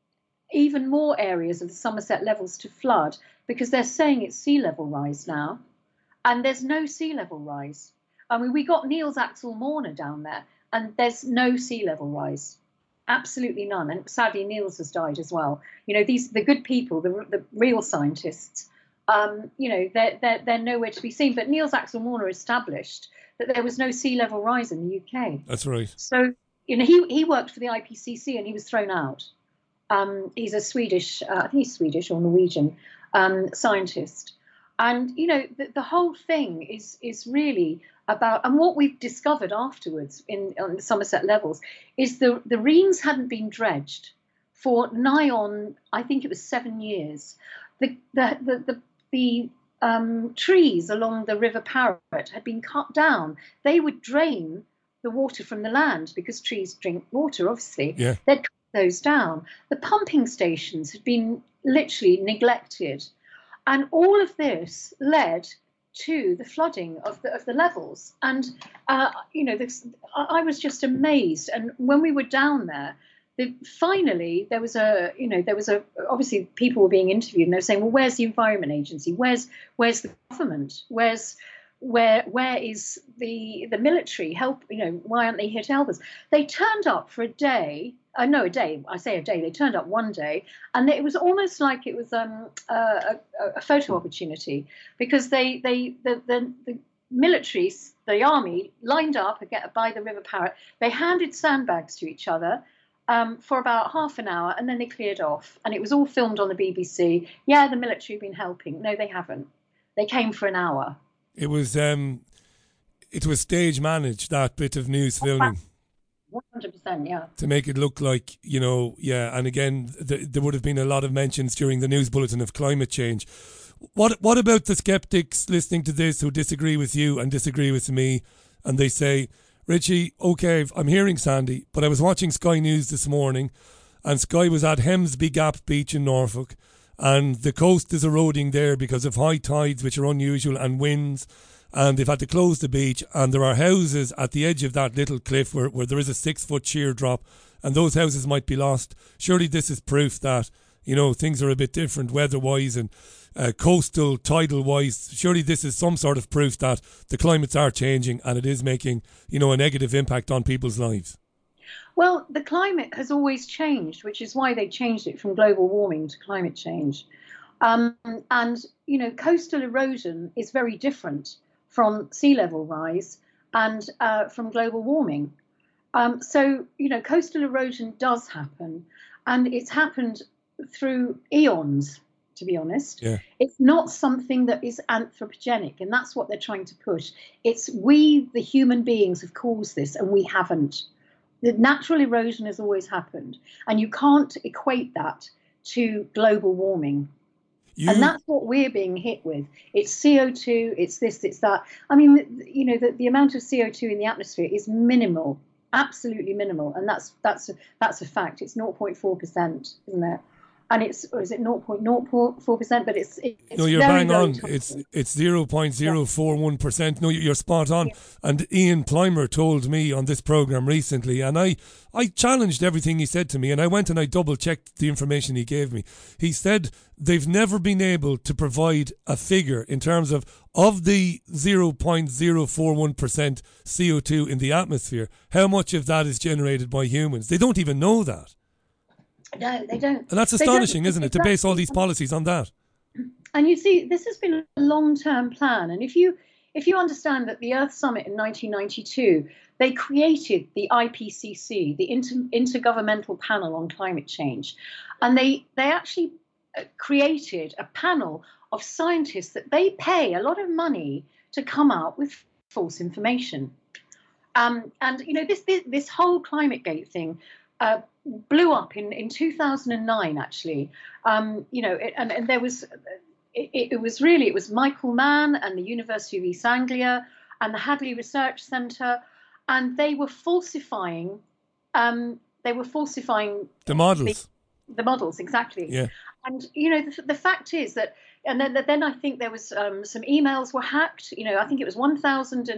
even more areas of the Somerset levels to flood because they're saying it's sea level rise now, and there's no sea level rise. I mean, we got Niels Axel Morner down there, and there's no sea level rise, absolutely none. And sadly, Niels has died as well. You know, these the good people, the the real scientists. Um, you know, they're they're they're nowhere to be seen. But Niels Axel Morner established that there was no sea level rise in the U K. That's right. So you know, he he worked for the I P C C and he was thrown out. Um, he's a Swedish, uh, I think he's Swedish or Norwegian um, scientist. And, you know, the, the whole thing is is really about, and what we've discovered afterwards in on the Somerset levels is the, the reams hadn't been dredged for nigh on, I think it was seven years. The the the the, the um, trees along the River Parrett had been cut down. They would drain the water from the land because trees drink water, obviously. Yeah. They'd cut those down. The pumping stations had been literally neglected. And all of this led to the flooding of the of the levels. And, uh, you know, this, I, I was just amazed. And when we were down there, the, finally, there was a, you know, there was a, obviously people were being interviewed and they were saying, well, where's the Environment Agency? Where's where's the government? Where's where where is the the military help? You know, why aren't they here to help us? They turned up for a day. Uh, no, a day. I say a day. They turned up one day, and it was almost like it was um, a, a photo opportunity because they they the the, the military, the army, lined up by the River Parrett. They handed sandbags to each other um, for about half an hour, and then they cleared off. And it was all filmed on the B B C. Yeah, the military have been helping. No, they haven't. They came for an hour. It was um, it was stage managed, that bit of news filming. one hundred percent, yeah. To make it look like, you know, yeah, and again, th- there would have been a lot of mentions during the news bulletin of climate change. What What about the skeptics listening to this who disagree with you and disagree with me, and they say, Richie, okay, I'm hearing Sandy, but I was watching Sky News this morning, and Sky was at Hemsby Gap Beach in Norfolk, and the coast is eroding there because of high tides, which are unusual, and winds, and they've had to close the beach, and there are houses at the edge of that little cliff where, where there is a six-foot sheer drop, and those houses might be lost. Surely this is proof that, you know, things are a bit different weather-wise and uh, coastal, tidal-wise. Surely this is some sort of proof that the climates are changing and it is making, you know, a negative impact on people's lives. Well, the climate has always changed, which is why they changed it from global warming to climate change. Um, and, you know, coastal erosion is very different from sea level rise and uh, from global warming. Um, so, you know, coastal erosion does happen, and it's happened through eons, to be honest. Yeah. It's not something that is anthropogenic, and that's what they're trying to push. It's we, the human beings, have caused this, and we haven't. The natural erosion has always happened, and you can't equate that to global warming. You... And that's what we're being hit with. It's C O two, it's this, it's that. I mean, you know, the, the amount of C O two in the atmosphere is minimal, absolutely minimal. And that's that's that's a fact. It's zero point four percent, isn't it? And it's, or is it zero point zero four percent? But it's, it's no, you're very, bang very on. tiny. It's it's zero point zero four one percent. No, you're spot on. Yeah. And Ian Plimer told me on this program recently, and I, I challenged everything he said to me, and I went and I double checked the information he gave me. He said they've never been able to provide a figure in terms of of the zero point zero four one percent C O two in the atmosphere, how much of that is generated by humans. They don't even know that. No, they don't. And that's astonishing, isn't it, to base all these policies on that? And you see, this has been a long-term plan. And if you if you understand that the Earth Summit in nineteen ninety-two, they created the I P C C, the Inter- Intergovernmental Panel on Climate Change, and they they actually created a panel of scientists that they pay a lot of money to come out with false information. Um, and you know, this this, this whole ClimateGate thing Uh, blew up in, in two thousand nine, actually. Um, you know, it, and, and there was, it, it was really, it was Michael Mann and the University of East Anglia and the Hadley Research Centre, and they were falsifying, um, they were falsifying the models. The, the models, exactly. Yeah. And, you know, the, the fact is that, and then, then I think there was um, some emails were hacked, you know, I think it was one thousand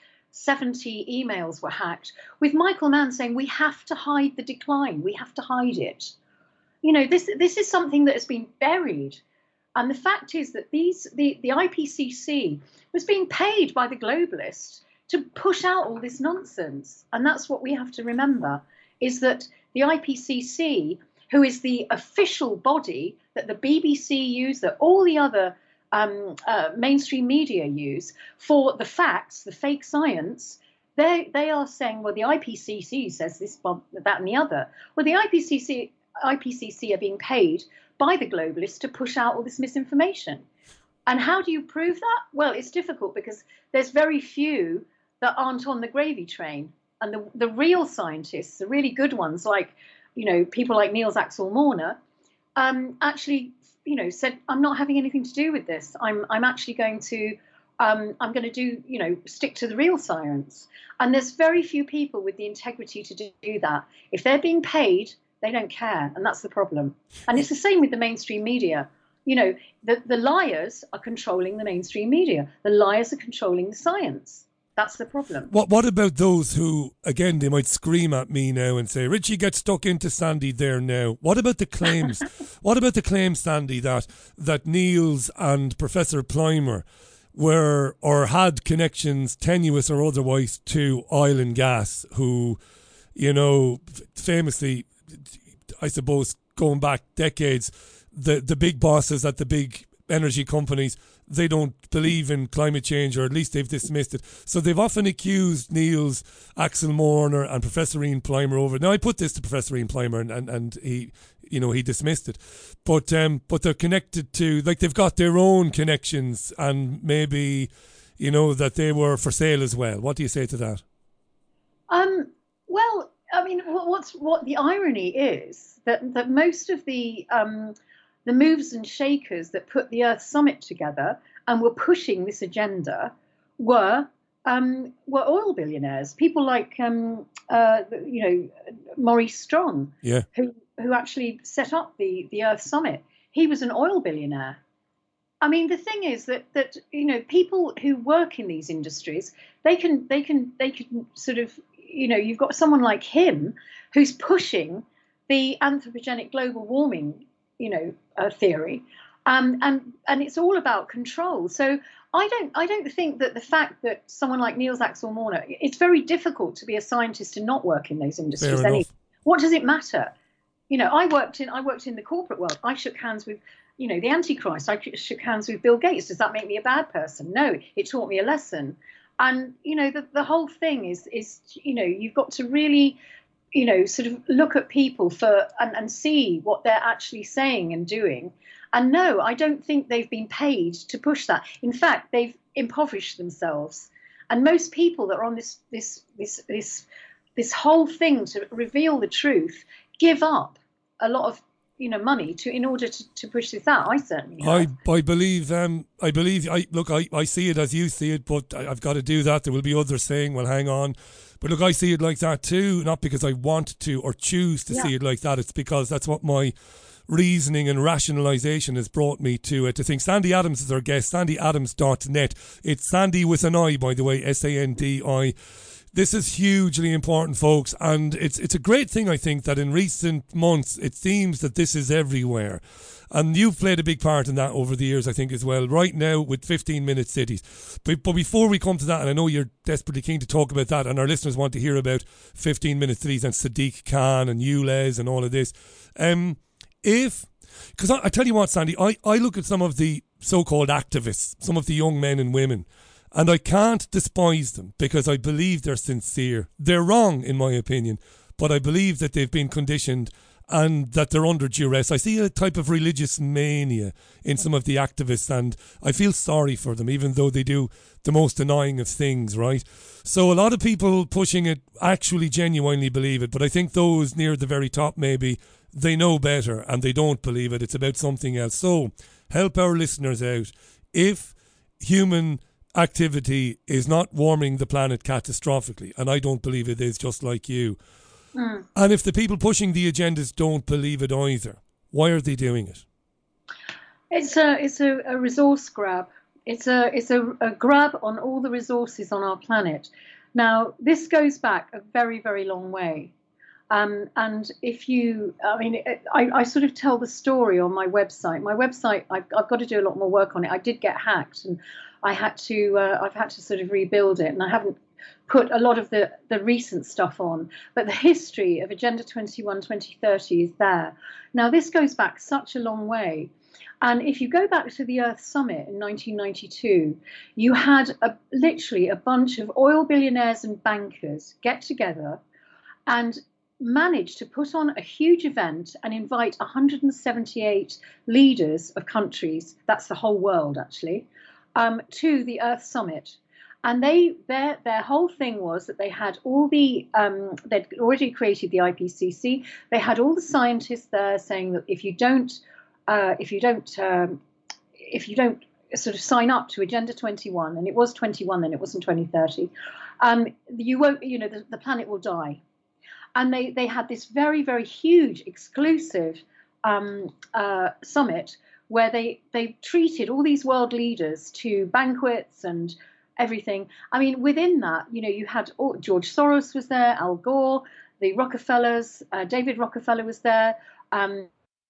seventy emails were hacked with Michael Mann saying we have to hide the decline, we have to hide it. You know, this this is something that has been buried, and the fact is that these the the I P C C was being paid by the globalists to push out all this nonsense, and that's what we have to remember, is that the I P C C, who is the official body that the B B C use, that all the other Um, uh, mainstream media use for the facts, the fake science, they they are saying, well, the I P C C says this, that, and the other. Well, the I P C C I P C C are being paid by the globalists to push out all this misinformation. And how do you prove that? Well, it's difficult because there's very few that aren't on the gravy train. And the, the real scientists, the really good ones, like, you know, people like Niels Axel-Morner, um, actually you know, said, I'm not having anything to do with this. I'm I'm actually going to, um, I'm going to do, you know, stick to the real science. And there's very few people with the integrity to do that. If they're being paid, they don't care. And that's the problem. And it's the same with the mainstream media. You know, the, the liars are controlling the mainstream media. The liars are controlling the science. That's the problem. What What about those who, again, they might scream at me now and say, Richie, get stuck into Sandy there now. What about the claims? What about the claim, Sandy, that that Niels and Professor Plimer were or had connections, tenuous or otherwise, to oil and gas, who, you know, famously, I suppose, going back decades, the, the big bosses at the big energy companies, they don't believe in climate change, or at least they've dismissed it. So they've often accused Niels Axel-Morner and Professor Ian Plimer over it. Now, I put this to Professor Ian Plimer, and, and, and he, you know, he dismissed it. But um, but they're connected to, like, they've got their own connections, and maybe, you know, that they were for sale as well. What do you say to that? Um. Well, I mean, what's what the irony is that that most of the um. the movers and shakers that put the Earth Summit together and were pushing this agenda were um, were oil billionaires, people like um, uh, you know Maurice Strong, yeah. who who actually set up the the Earth Summit. He was an oil billionaire. I mean, the thing is that that you know people who work in these industries, they can they can they can sort of you know you've got someone like him who's pushing the anthropogenic global warming you know, uh, theory, um, and and it's all about control. So I don't I don't think that the fact that someone like Niels Axel-Morner, it's very difficult to be a scientist and not work in those industries. Anyway, what does it matter? You know, I worked in I worked in the corporate world. I shook hands with, you know, the Antichrist. I shook hands with Bill Gates. Does that make me a bad person? No, it taught me a lesson. And, you know, the, the whole thing is, is, you know, you've got to really, you know, sort of look at people for and, and see what they're actually saying and doing. And no, I don't think they've been paid to push that. In fact, they've impoverished themselves. And most people that are on this this this this this whole thing to reveal the truth give up a lot of, you know, money to in order to, to push this out. I certainly have. I I believe um I believe I look I, I see it as you see it, but I, I've got to do that. There will be others saying, well, hang on. But look, I see it like that too, not because I want to or choose to yeah. see it like that. It's because that's what my reasoning and rationalisation has brought me to it. To think Sandy Adams is our guest, sandy adams dot net. It's Sandy with an I, by the way, S A N D I. This is hugely important, folks, and it's it's a great thing, I think, that in recent months it seems that this is everywhere. And you've played a big part in that over the years, I think, as well, right now with fifteen minute cities. But, but before we come to that, and I know you're desperately keen to talk about that, and our listeners want to hear about fifteen minute cities and Sadiq Khan and ULEZ and all of this. Um, if, because I, I tell you what, Sandy, I, I look at some of the so-called activists, some of the young men and women, and I can't despise them because I believe they're sincere. They're wrong, in my opinion, but I believe that they've been conditioned and that they're under duress. I see a type of religious mania in some of the activists, and I feel sorry for them, even though they do the most annoying of things, right? So a lot of people pushing it actually genuinely believe it, but I think those near the very top, maybe, they know better and they don't believe it. It's about something else. So help our listeners out. If human activity is not warming the planet catastrophically, and I don't believe it is, just like you, mm. and if the people pushing the agendas don't believe it either, why are they doing it? It's a it's a, a resource grab. It's a it's a, a grab on all the resources on our planet. Now, this goes back a very, very long way. Um, and if you, I mean, I, I sort of tell the story on my website. My website, I've, I've got to do a lot more work on it. I did get hacked, and I had to, uh, I've had to sort of rebuild it, and I haven't put a lot of the, the recent stuff on. But the history of Agenda twenty-one twenty thirty is there. Now, this goes back such a long way. And if you go back to the Earth Summit in nineteen ninety-two, you had a, literally a bunch of oil billionaires and bankers get together and managed to put on a huge event and invite one hundred seventy-eight leaders of countries, that's the whole world actually, um, to the Earth Summit. And they their their whole thing was that they had all the, um, they'd already created the I P C C, they had all the scientists there saying that if you don't, uh, if you don't, um, if you don't sort of sign up to Agenda twenty-one, and it was twenty-one then, it wasn't twenty thirty, um, you won't, you know, the, the planet will die. And they, they had this very, very huge exclusive um, uh, summit where they, they treated all these world leaders to banquets and everything. I mean, within that, you know, you had all, George Soros was there, Al Gore, the Rockefellers, uh, David Rockefeller was there. Um,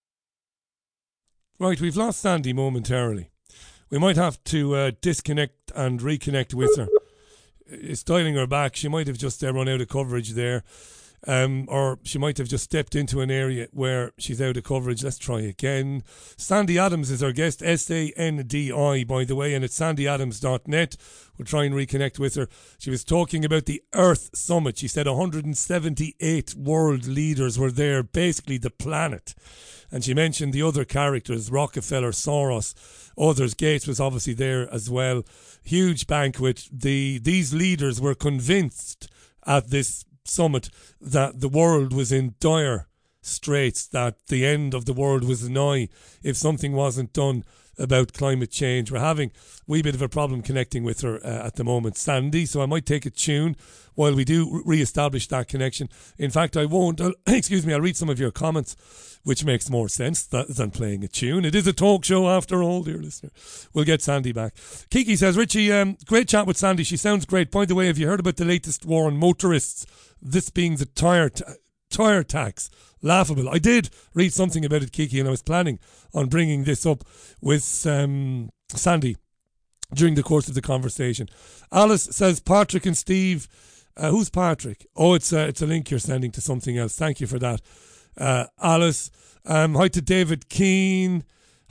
right, we've lost Sandy momentarily. We might have to uh, disconnect and reconnect with her. It's dialing her back. She might have just uh, run out of coverage there. Um, or she might have just stepped into an area where she's out of coverage. Let's try again. Sandy Adams is our guest, S A N D I, by the way, and it's sandy adams dot net. We'll try and reconnect with her. She was talking about the Earth Summit. She said one hundred seventy-eight world leaders were there, basically the planet. And she mentioned the other characters, Rockefeller, Soros, others. Gates was obviously there as well. Huge banquet. The These leaders were convinced at this summit that the world was in dire straits, that the end of the world was nigh if something wasn't done about climate change. We're having a wee bit of a problem connecting with her uh, at the moment, Sandy, so I might take a tune while we do re-establish that connection. In fact, I won't, I'll, excuse me, I'll read some of your comments, which makes more sense th- than playing a tune. It is a talk show after all, dear listener. We'll get Sandy back. Kiki says, Richie, um, great chat with Sandy. She sounds great. By the way, have you heard about the latest war on motorists? This being the tire t- tire tax. Laughable. I did read something about it, Kiki, and I was planning on bringing this up with um, Sandy during the course of the conversation. Alice says, Patrick and Steve. Uh, who's Patrick? Oh, it's a, it's a link you're sending to something else. Thank you for that, uh, Alice. Um, hi to David Keane.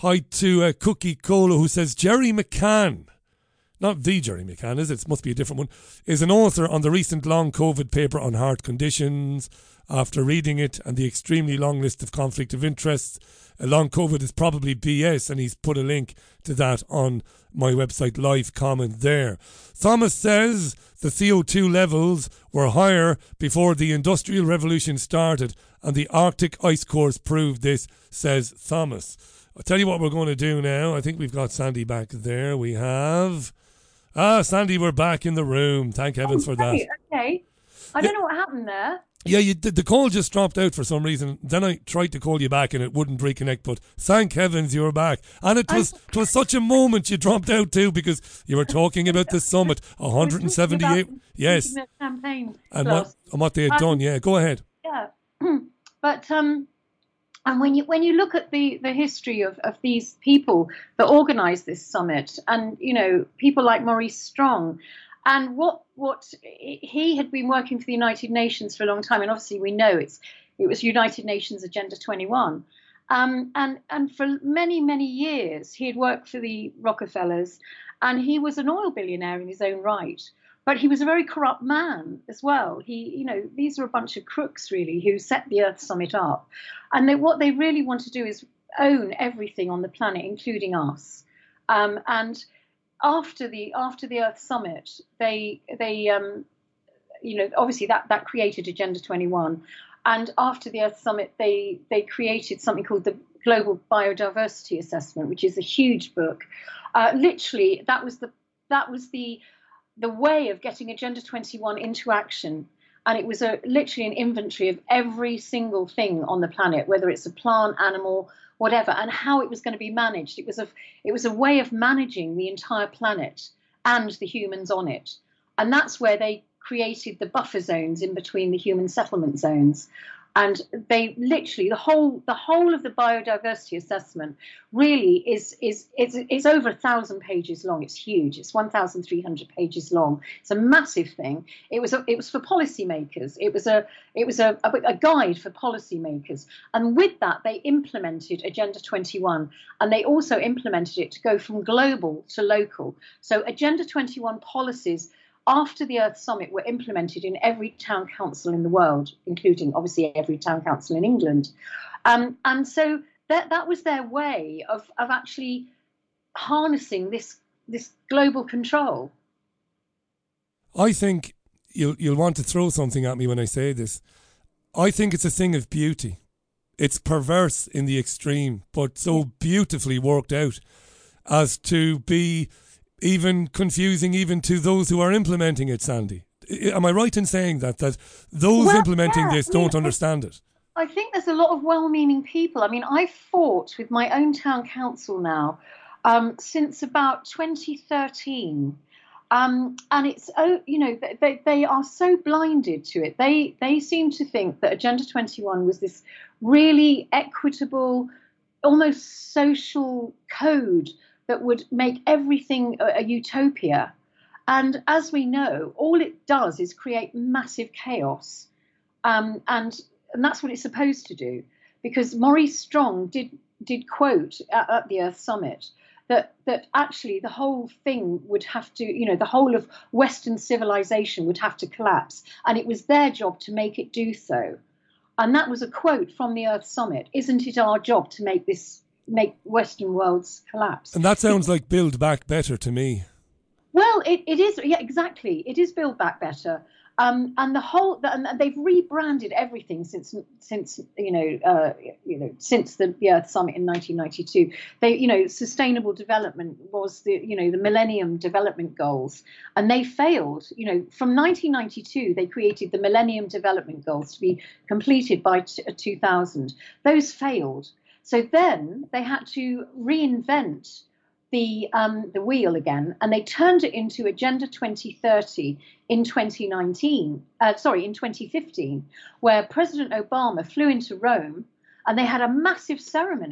Hi to uh, Cookie Cola, who says Jerry McCann, not the Jerry McCann, is it? It must be a different one, is an author on the recent long COVID paper on heart conditions. After reading it and the extremely long list of conflict of interests, uh, long COVID is probably B S, and he's put a link to that on my website, live comment there. Thomas says the C O two levels were higher before the Industrial Revolution started, and the Arctic ice cores proved this, says Thomas. I'll tell you what we're going to do now. I think we've got Sandy back there. We have... Ah, Sandy, we're back in the room. Thank heavens oh, for that. Okay. I don't know what happened there. Yeah, you did. The call just dropped out for some reason. Then I tried to call you back and it wouldn't reconnect, but thank heavens you were back. And it was it was such a moment you dropped out too, because you were talking about the summit, one hundred seventy-eight. Yes. Campaign and what, and what they had um, done. Yeah, go ahead. Yeah. But um and when you when you look at the, the history of, of these people that organised this summit, and you know, people like Maurice Strong, and what what he had been working for the United Nations for a long time, and obviously we know it's it was United Nations Agenda twenty-one, um, and and for many many years he had worked for the Rockefellers, and he was an oil billionaire in his own right. But he was a very corrupt man as well. He, you know, these are a bunch of crooks really who set the Earth Summit up, and they, what they really want to do is own everything on the planet, including us. Um, and after the after the Earth Summit, they they um, you know, obviously that that created Agenda twenty-one, and after the Earth Summit, they they created something called the Global Biodiversity Assessment, which is a huge book. Uh, literally, that was the that was the the way of getting Agenda twenty-one into action. And it was a, literally an inventory of every single thing on the planet, whether it's a plant, animal, whatever, and how it was going to be managed. It was a, it was a way of managing the entire planet and the humans on it. And that's where they created the buffer zones in between the human settlement zones. And they literally, the whole the whole of the biodiversity assessment really is is is, is over a thousand pages long. It's huge. It's one thousand three hundred pages long. It's a massive thing. It was a, it was for policymakers. It was a it was a, a, a guide for policymakers. And with that, they implemented Agenda twenty-one, and they also implemented it to go from global to local. So Agenda twenty-one policies after the Earth Summit were implemented in every town council in the world, including obviously every town council in England. Um, and so that that was their way of, of actually harnessing this this global control. I think you'll you'll want to throw something at me when I say this. I think it's a thing of beauty. It's perverse in the extreme, but so beautifully worked out as to be even confusing even to those who are implementing it, Sandy. Am I right in saying that, that those well, implementing yeah, this I mean, don't understand it? I think there's a lot of well-meaning people. I mean, I've fought with my own town council now um, since about twenty thirteen. Um, and it's, oh, you know, they, they are so blinded to it. They, they seem to think that Agenda twenty-one was this really equitable, almost social code that would make everything a, a utopia. And as we know, all it does is create massive chaos. Um, and, and that's what it's supposed to do. Because Maurice Strong did did quote at, at the Earth Summit that, that actually the whole thing would have to, you know, the whole of Western civilization would have to collapse. And it was their job to make it do so. And that was a quote from the Earth Summit. Isn't it our job to make this make Western worlds collapse? And that sounds like Build Back Better to me. Well, it, it is. Yeah, exactly. It is Build Back Better. Um, and the whole, and they've rebranded everything since, since you know, uh, you know, since the, the Earth Summit in nineteen ninety-two. They, you know, sustainable development was the, you know, the Millennium Development Goals, and they failed. You know, from nineteen ninety-two, they created the Millennium Development Goals to be completed by t- two thousand. Those failed. So then they had to reinvent the um, the wheel again, and they turned it into Agenda twenty thirty in twenty nineteen. Uh, sorry, in twenty fifteen, where President Obama flew into Rome, and they had a massive ceremony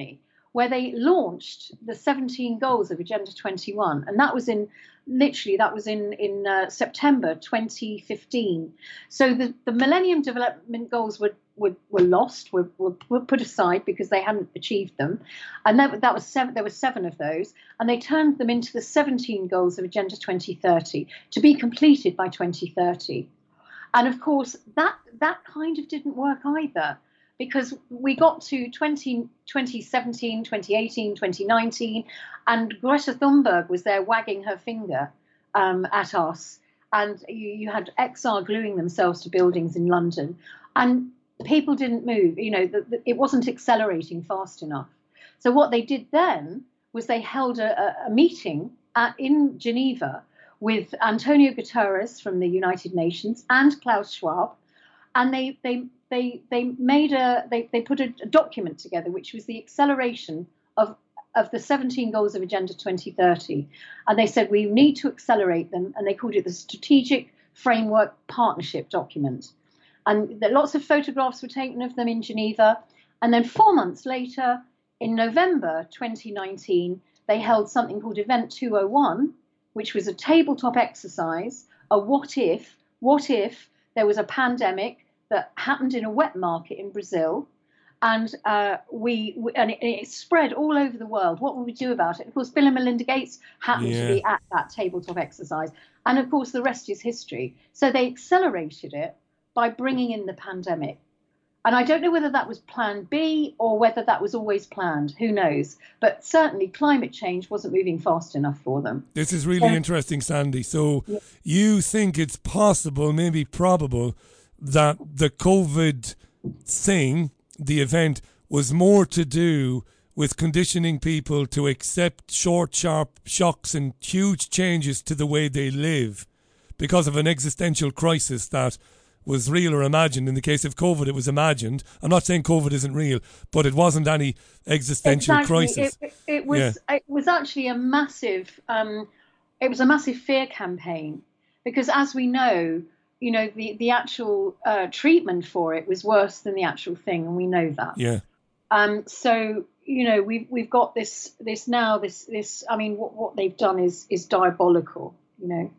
where they launched the seventeen goals of Agenda twenty-one, and that was in literally that was in in uh, September twenty fifteen. So the, the Millennium Development Goals were were, were lost, were, were were put aside because they hadn't achieved them, and that that was seven. There were seven of those, and they turned them into the seventeen goals of Agenda twenty thirty to be completed by twenty thirty. And of course, that that kind of didn't work either, because we got to twenty, twenty seventeen, twenty eighteen, twenty nineteen, and Greta Thunberg was there wagging her finger um, at us. And you, you had X R gluing themselves to buildings in London, and people didn't move. You know, the, the, it wasn't accelerating fast enough. So what they did then was they held a, a meeting at, in Geneva with Antonio Guterres from the United Nations and Klaus Schwab, and they they they they made a they, they put a, a document together, which was the acceleration of of the seventeen goals of Agenda twenty thirty, and they said we need to accelerate them, and they called it the Strategic Framework Partnership Document, and that lots of photographs were taken of them in Geneva, and then four months later, in November twenty nineteen, they held something called Event two oh one, which was a tabletop exercise, a what if, what if there was a pandemic that happened in a wet market in Brazil, and uh, we, we and it, it spread all over the world. What would we do about it? Of course, Bill and Melinda Gates happened Yeah. to be at that tabletop exercise, and of course, the rest is history. So they accelerated it by bringing in the pandemic. And I don't know whether that was plan B or whether that was always planned. Who knows? But certainly climate change wasn't moving fast enough for them. This is really Yeah. interesting, Sandy. So Yeah. you think it's possible, maybe probable, that the COVID thing, the event, was more to do with conditioning people to accept short, sharp shocks and huge changes to the way they live because of an existential crisis that was real or imagined. In the case of COVID, it was imagined. I'm not saying COVID isn't real, but it wasn't any existential Exactly. crisis. It, it, it was. Yeah. It was actually a massive. Um, it was a massive fear campaign, because, as we know, you know, the the actual uh, treatment for it was worse than the actual thing, and we know that. Yeah. Um. So you know, we've we've got this this now this this. I mean, what what they've done is is diabolical. You know.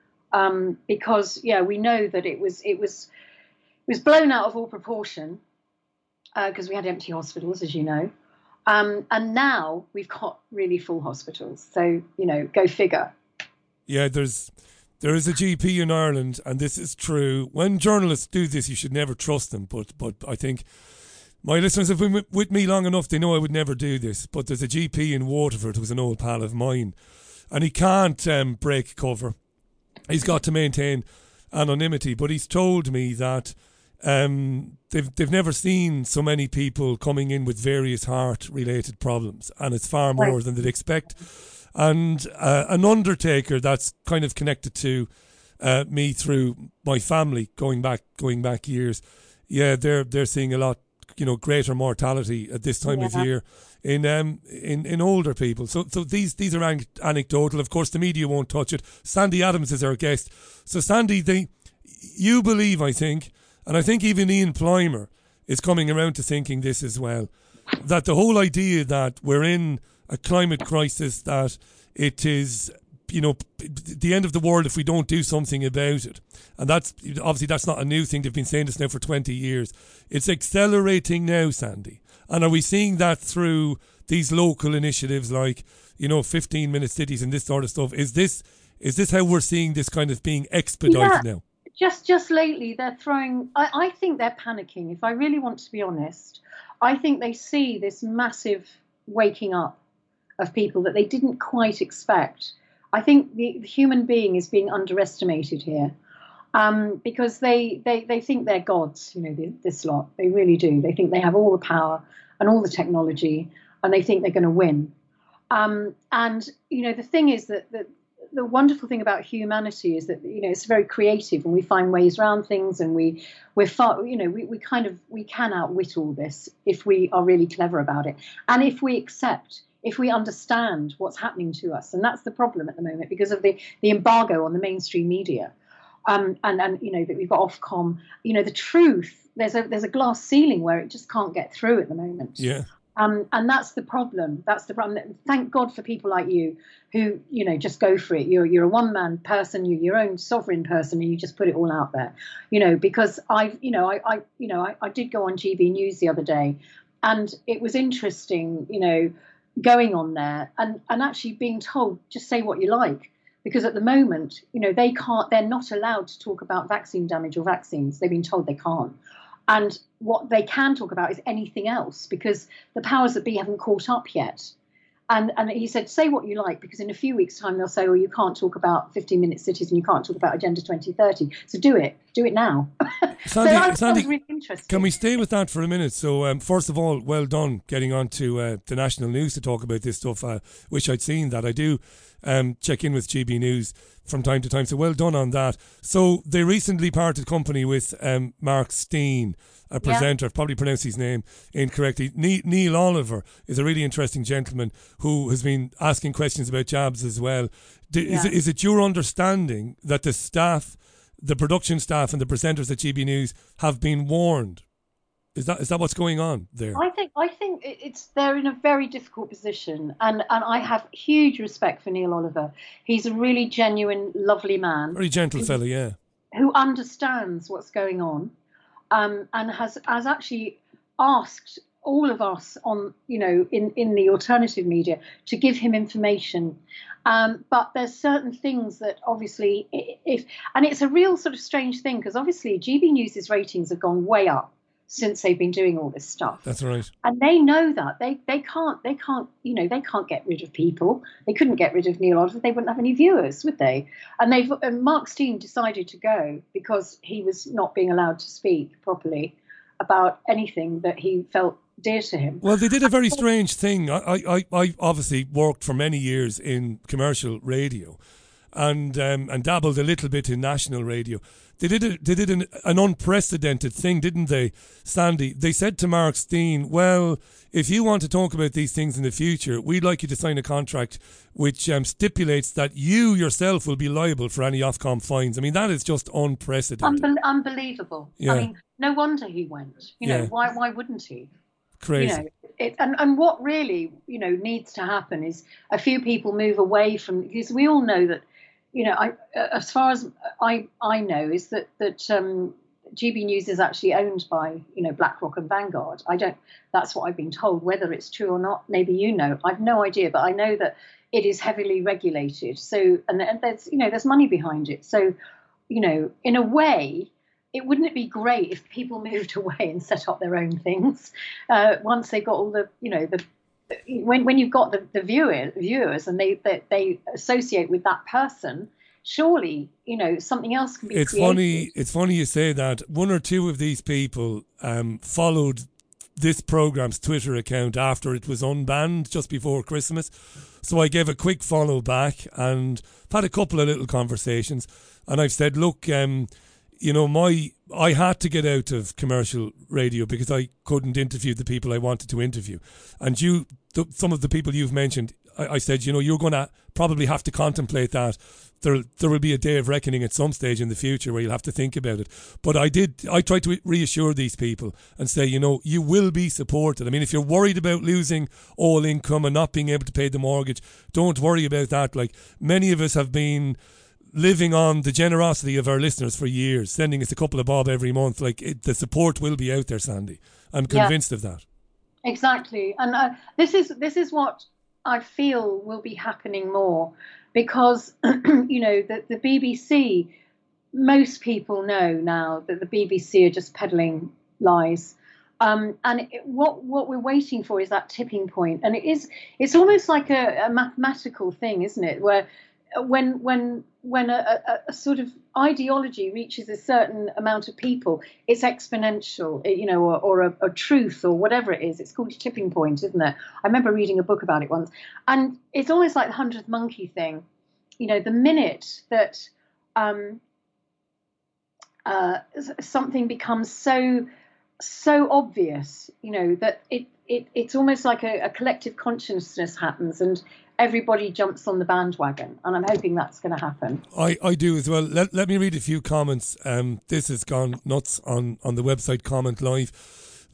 Um, because yeah, we know that it was it was it was blown out of all proportion, because uh, we had empty hospitals, as you know, um, and now we've got really full hospitals. So you know, go figure. Yeah, there's there is a G P in Ireland, and this is true. When journalists do this, you should never trust them. But but I think my listeners have been with me long enough; they know I would never do this. But there's a G P in Waterford who's an old pal of mine, and he can't um, break cover. He's got to maintain anonymity, but he's told me that um, they've they've never seen so many people coming in with various heart-related problems, and it's far more Right. than they'd expect. And uh, an undertaker that's kind of connected to uh, me through my family, going back going back years. Yeah, they're they're seeing a lot, you know, greater mortality at this time of Yeah. year in um in, in older people. So so these these are an- anecdotal. Of course, the media won't touch it. Sandy Adams is our guest. So Sandy, they, you believe, I think, and I think even Ian Plimer is coming around to thinking this as well, that the whole idea that we're in a climate crisis, that it is, you know, the end of the world if we don't do something about it. And that's obviously that's not a new thing. They've been saying this now for twenty years. It's accelerating now, Sandy. And are we seeing that through these local initiatives like, you know, fifteen minute cities and this sort of stuff? Is this is this how we're seeing this kind of being expedited Yeah. now? Just just lately, they're throwing. I, I think they're panicking. If I really want to be honest, I think they see this massive waking up of people that they didn't quite expect. I think the, the human being is being underestimated here, um, because they, they, they think they're gods, you know, the, this lot. They really do. They think they have all the power and all the technology, and they think they're going to win. Um, and, you know, the thing is that, that the wonderful thing about humanity is that, you know, it's very creative, and we find ways around things, and we, we're far, you know, we, we kind of, we can outwit all this if we are really clever about it. And if we accept, if we understand what's happening to us. And that's the problem at the moment because of the, the embargo on the mainstream media. Um, and, and, you know, that we've got Ofcom, you know, the truth, there's a, there's a glass ceiling where it just can't get through at the moment. Yeah. Um, and that's the problem. That's the problem. Thank God for people like you who, you know, just go for it. You're you're a one man person. You're your own sovereign person, and you just put it all out there. You know, because I've, you know, I, I you know, I, I did go on G B News the other day, and it was interesting, you know, going on there and and actually being told just say what you like, because at the moment, you know, they can't. They're not allowed to talk about vaccine damage or vaccines. They've been told they can't. And what they can talk about is anything else, because the powers that be haven't caught up yet. And and he said, say what you like, because in a few weeks' time, they'll say, well, you can't talk about fifteen-minute cities and you can't talk about Agenda twenty thirty. So do it. Do it now. Sandy, so that Sandy, was really interesting. Can we stay with that for a minute? So, um, first of all, well done getting on to uh, the national news to talk about this stuff. I uh, wish I'd seen that. I do um, check in with G B News from time to time, so well done on that. So they recently parted company with um, Mark Steen, a presenter. Yeah. I've probably pronounced his name incorrectly. Ne- Neil Oliver is a really interesting gentleman who has been asking questions about jabs as well. D- yeah. is, it, is it your understanding that the staff, the production staff and the presenters at G B News have been warned? Is that is that what's going on there? I think I think it's they're in a very difficult position, and, and I have huge respect for Neil Oliver. He's a really genuine, lovely man. Very gentle who, fella, yeah. Who understands what's going on, um, and has has actually asked all of us on, you know, in, in the alternative media to give him information. Um, but there's certain things that obviously, if and it's a real sort of strange thing, because obviously G B News's ratings have gone way up since they've been doing all this stuff. That's right. And they know that. They they can't, they can't, you know, they can't get rid of people. They couldn't get rid of Neil Oliver. They wouldn't have any viewers, would they? And they've and Mark Steen decided to go because he was not being allowed to speak properly about anything that he felt dear to him. Well, they did a very strange thing. I, I, I obviously worked for many years in commercial radio and um, and dabbled a little bit in national radio. They did a, they did an, an unprecedented thing, didn't they, Sandy? They said to Mark Steen, well, if you want to talk about these things in the future, we'd like you to sign a contract which um, stipulates that you yourself will be liable for any Ofcom fines. I mean, that is just unprecedented. Unbe- unbelievable. Yeah. I mean, no wonder he went. You know, Yeah. why why wouldn't he? Crazy. You know, it, and, and what really, you know, needs to happen is a few people move away from, because we all know that, you know, I, as far as I, I know, is that that um, G B News is actually owned by, you know, BlackRock and Vanguard. I don't. That's what I've been told. Whether it's true or not, maybe you know. I've no idea, but I know that it is heavily regulated. So, and, and there's, you know, there's money behind it. So, you know, in a way, it wouldn't it be great if people moved away and set up their own things uh, once they got all the, you know, the. When when you've got the, the viewer, viewers and they, they they associate with that person, surely, you know, something else can be It's created. funny. It's funny you say that. One or two of these people um, followed this program's Twitter account after it was unbanned just before Christmas. So I gave a quick follow back and had a couple of little conversations. And I've said, look, um, you know, my I had to get out of commercial radio because I couldn't interview the people I wanted to interview. And you, the, some of the people you've mentioned, I, I said, you know, you're going to probably have to contemplate that. There, there will be a day of reckoning at some stage in the future where you'll have to think about it. But I did, I tried to reassure these people and say, you know, you will be supported. I mean, if you're worried about losing all income and not being able to pay the mortgage, don't worry about that. Like, many of us have been living on the generosity of our listeners for years, sending us a couple of bob every month. Like, it, the support will be out there, Sandy. I'm convinced Yeah. of that. Exactly, and uh, this is this is what I feel will be happening more, because you know the the B B C. Most people know now that the B B C are just peddling lies. Um, and it, what what we're waiting for is that tipping point, and it is it's almost like a, a mathematical thing, isn't it? Where when when when a, a, a sort of ideology reaches a certain amount of people, it's exponential, you know, or, or a, a truth or whatever it is. It's called a tipping point, isn't it? I remember reading a book about it once, and it's almost like the hundredth monkey thing. You know, the minute that um, uh, something becomes so so obvious, you know, that it, it it's almost like a, a collective consciousness happens and everybody jumps on the bandwagon, and I'm hoping that's going to happen. I, I do as well. Let, let me read a few comments. Um, this has gone nuts on, on the website Comment Live.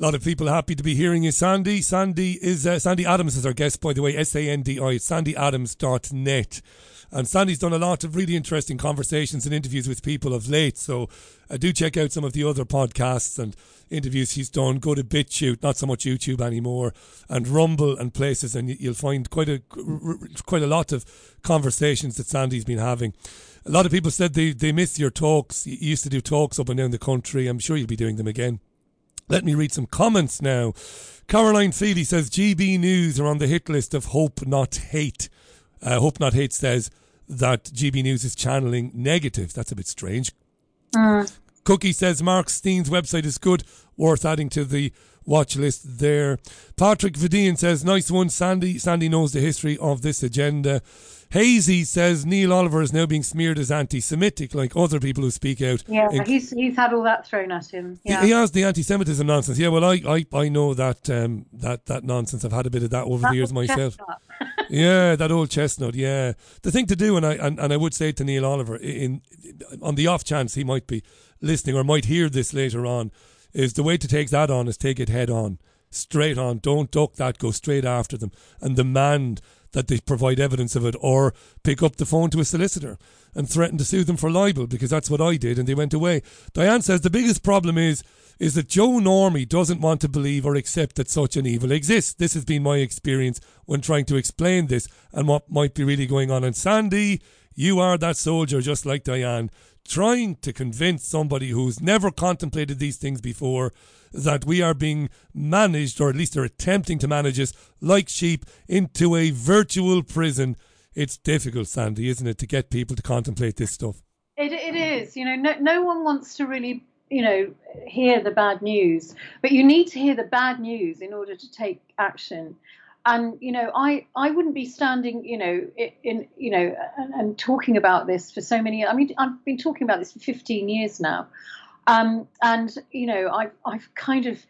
A lot of people happy to be hearing you, Sandy. Sandy is uh, Sandy Adams is our guest, by the way. S A N D I, sandy adams dot net. And Sandy's done a lot of really interesting conversations and interviews with people of late. So uh, do check out some of the other podcasts and interviews she's done. Go to BitChute, not so much YouTube anymore, and Rumble and places, and you'll find quite a quite a lot of conversations that Sandy's been having. A lot of people said they, they miss your talks. You used to do talks up and down the country. I'm sure you'll be doing them again. Let me read some comments now. Caroline Feely says G B News are on the hit list of Hope Not Hate. Uh, Hope Not Hate says that G B News is channeling negatives. That's a bit strange. Mm. Cookie says Mark Steen's website is good, worth adding to the watch list there. Patrick Vidian says nice one, Sandy. Sandy knows the history of this agenda. Hazy says Neil Oliver is now being smeared as anti-Semitic, like other people who speak out. Yeah, in, he's he's had all that thrown at him. Yeah. He, he has the anti-Semitism nonsense. Yeah, well, I I, I know that um, that that nonsense. I've had a bit of that over that the years myself. Chestnut. Yeah, that old chestnut. Yeah, the thing to do, and I and, and I would say to Neil Oliver, in, in on the off chance he might be listening or might hear this later on, is the way to take that on is take it head on, straight on. Don't duck that. Go straight after them and demand that they provide evidence of it, or pick up the phone to a solicitor and threaten to sue them for libel, because that's what I did and they went away. Diane says the biggest problem is is that Joe Normie doesn't want to believe or accept that such an evil exists. This has been my experience when trying to explain this and what might be really going on. And Sandy, you are that soldier just like Diane, trying to convince somebody who's never contemplated these things before that we are being managed, or at least they're attempting to manage us like sheep into a virtual prison. It's difficult, Sandy, isn't it, to get people to contemplate this stuff? It it is. You know, no no one wants to really, you know, hear the bad news, but you need to hear the bad news in order to take action. And, you know, I, I wouldn't be standing, you know, in, in you know, and, and talking about this for so many, I mean, I've been talking about this for fifteen years now. Um, and, you know, I've, I've kind of,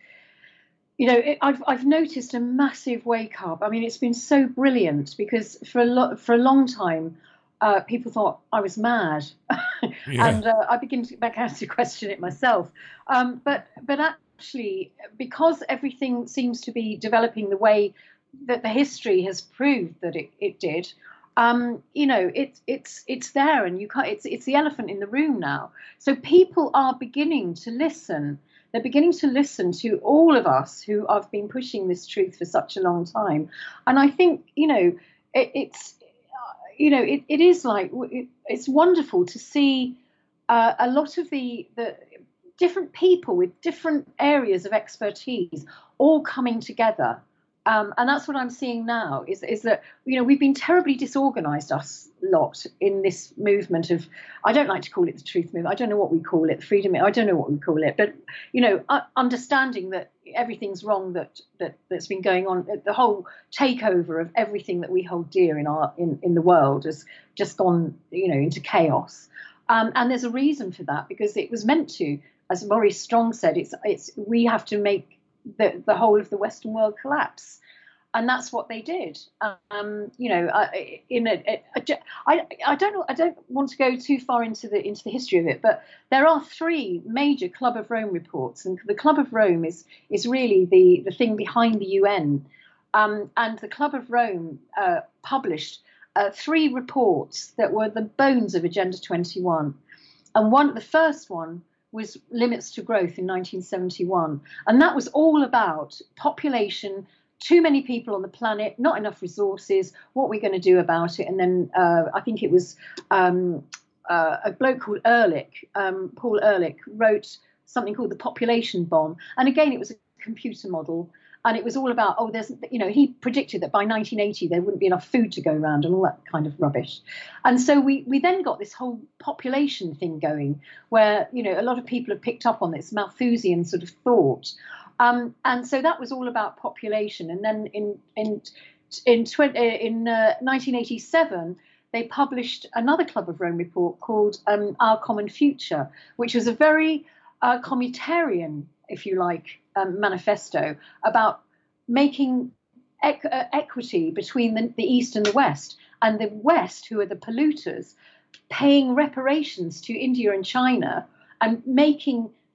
you know, it, I've, I've noticed a massive wake up. I mean, it's been so brilliant because for a lot, for a long time, uh, people thought I was mad. Yeah. And uh, I begin to back out to question it myself. Um, but, but actually, because everything seems to be developing the way that the history has proved that it, it did, um, you know, it's it's it's there, and you can't. It's it's the elephant in the room now. So people are beginning to listen. They're beginning to listen to all of us who have been pushing this truth for such a long time. And I think, you know, it, it's, you know, it, it is like it, it's wonderful to see uh, a lot of the the different people with different areas of expertise all coming together. Um, and that's what I'm seeing now is, is that, you know, we've been terribly disorganized, us lot, in this movement of, I don't like to call it the truth movement. I don't know what we call it, the freedom. I don't know what we call it. But, you know, uh, understanding that everything's wrong that, that, that's been going on, the whole takeover of everything that we hold dear in our in, in the world has just gone, you know, into chaos. Um, and there's a reason for that, because it was meant to, as Maurice Strong said, it's it's we have to make the, the whole of the Western world collapse. And that's what they did. Um, you know, uh, in a, a, a, I, I don't know. I don't want to go too far into the into the history of it, but there are three major Club of Rome reports, and the Club of Rome is is really the the thing behind the U N. Um, and the Club of Rome uh, published uh, three reports that were the bones of Agenda twenty-one, and one the first one was Limits to Growth in nineteen seventy-one, and that was all about population. Too many people on the planet, not enough resources, what we're going to do about it. And then uh, I think it was um, uh, a bloke called Ehrlich, um, Paul Ehrlich, wrote something called The Population Bomb. And again, it was a computer model. And it was all about, oh, there's, you know, he predicted that by nineteen eighty, there wouldn't be enough food to go around and all that kind of rubbish. And so we, we then got this whole population thing going where, you know, a lot of people have picked up on this Malthusian sort of thought. Um, and so that was all about population. And then in in in, twenty, in uh, nineteen eighty-seven, they published another Club of Rome report called um, Our Common Future, which was a very uh, communitarian, if you like, um, manifesto about making equ- uh, equity between the, the East and the West, and the West, who are the polluters, paying reparations to India and China and making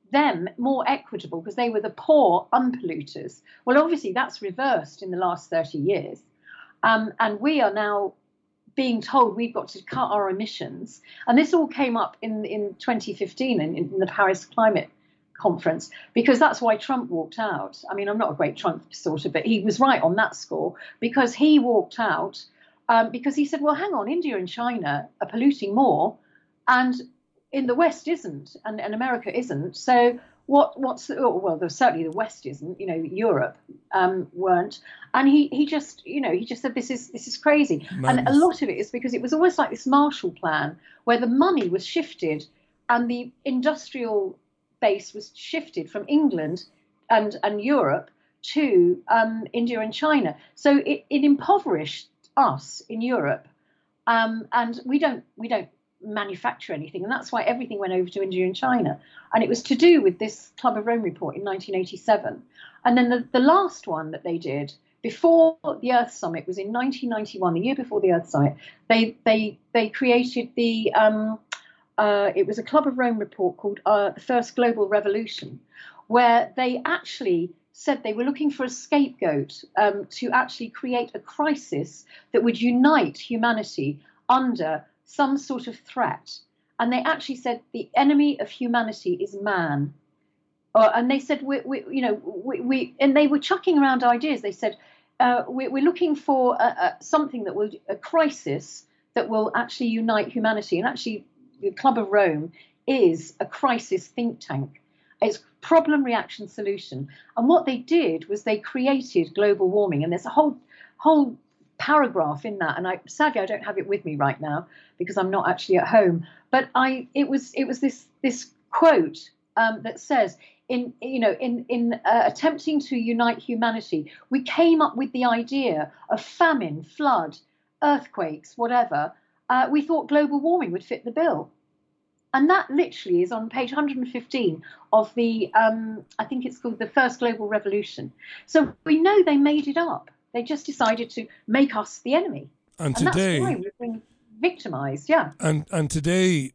them more equitable because they were the poor unpolluters. Well, obviously that's reversed in the last thirty years. Um, and we are now being told we've got to cut our emissions. And this all came up in, in twenty fifteen in, in the Paris Climate Conference, because that's why Trump walked out. I mean, I'm not a great Trump supporter, but he was right on that score, because he walked out um, because he said, well, hang on, India and China are polluting more and in the West isn't, and, and America isn't. So what what's the, oh, well, certainly the West isn't, you know, Europe um, weren't. And he he just, you know, he just said, this is this is crazy. Madness. And a lot of it is because it was almost like this Marshall Plan where the money was shifted and the industrial base was shifted from England and, and Europe to um, India and China. So it, it impoverished us in Europe. Um, and we don't we don't manufacture anything, and that's why everything went over to India and China. And it was to do with this Club of Rome report in nineteen eighty-seven. And then the, the last one that they did before the Earth Summit was in nineteen ninety-one, the year before the Earth Summit. They they they created the um, uh, it was a Club of Rome report called uh, the First Global Revolution, where they actually said they were looking for a scapegoat um, to actually create a crisis that would unite humanity under some sort of threat. And they actually said the enemy of humanity is man. Uh, and they said, we, we, you know, we, we, and they were chucking around ideas. They said, uh, we, we're looking for a, a, something that will, a crisis that will actually unite humanity. And actually, the Club of Rome is a crisis think tank. It's problem, reaction, solution. And what they did was they created global warming. And there's a whole, whole paragraph in that, and I sadly I don't have it with me right now because I'm not actually at home, but I it was it was this this quote um, that says in you know in in uh, attempting to unite humanity, we came up with the idea of famine, flood, earthquakes, whatever. Uh, we thought global warming would fit the bill, and that literally is on page one hundred fifteen of the um, I think it's called the First Global Revolution. So we know they made it up. They just decided to make us the enemy. And, and today, that's why we've been victimised, yeah. And and today,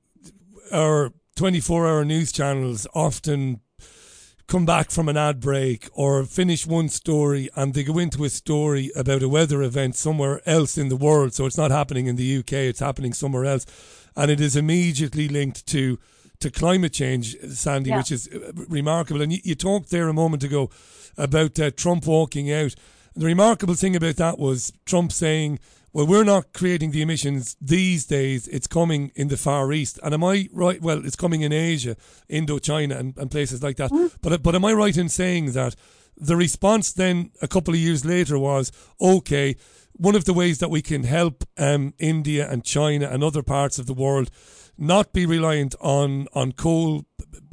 our twenty-four hour news channels often come back from an ad break or finish one story and they go into a story about a weather event somewhere else in the world. So it's not happening in the U K, it's happening somewhere else. And it is immediately linked to, to climate change, Sandy, yeah. which is remarkable. And you, you talked there a moment ago about uh, Trump walking out. The remarkable thing about that was Trump saying, well, we're not creating the emissions these days, it's coming in the Far East. And am I right? Well, it's coming in Asia, Indochina and, and places like that. Mm. But but am I right in saying that the response then a couple of years later was, okay, one of the ways that we can help um, India and China and other parts of the world not be reliant on, on coal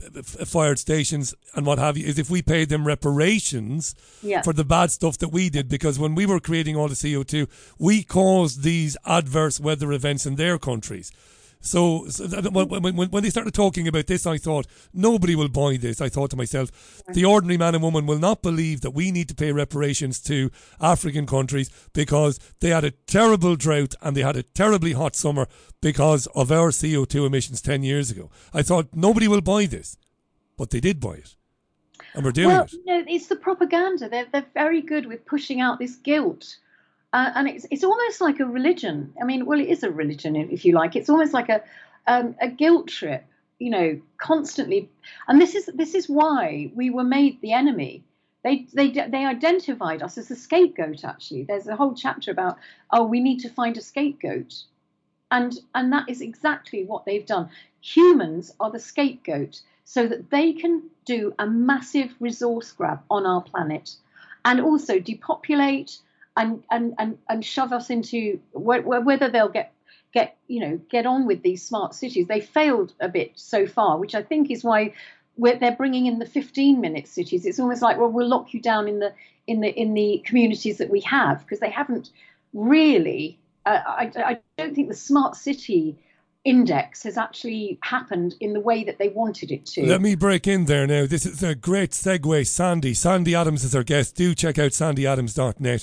fired stations and what have you is if we pay them reparations yeah. for the bad stuff that we did, because when we were creating all the C O two, we caused these adverse weather events in their countries. So, so that, when, when, when they started talking about this, I thought, nobody will buy this. I thought to myself, the ordinary man and woman will not believe that we need to pay reparations to African countries because they had a terrible drought and they had a terribly hot summer because of our C O two emissions ten years ago. I thought, nobody will buy this. But they did buy it. And we're doing well, it. You know, it's the propaganda. They're, they're very good with pushing out this guilt. Uh, and it's it's almost like a religion. I mean, well, it is a religion, if you like. It's almost like a um, a guilt trip, you know, constantly. And this is this is why we were made the enemy. They they they identified us as a scapegoat. Actually, there's a whole chapter about, oh, we need to find a scapegoat, and and that is exactly what they've done. Humans are the scapegoat, so that they can do a massive resource grab on our planet, and also depopulate. And, and, and, and shove us into whether they'll get get you know get on with these smart cities. They failed a bit so far, which I think is why we're, they're bringing in the fifteen minute cities. It's almost like, well, we'll lock you down in the in the in the communities that we have, because they haven't really. Uh, I, I don't think the smart city index has actually happened in the way that they wanted it to. Let me break in there now. This is a great segue. Sandy Sandy Adams is our guest. Do check out sandy adams dot net.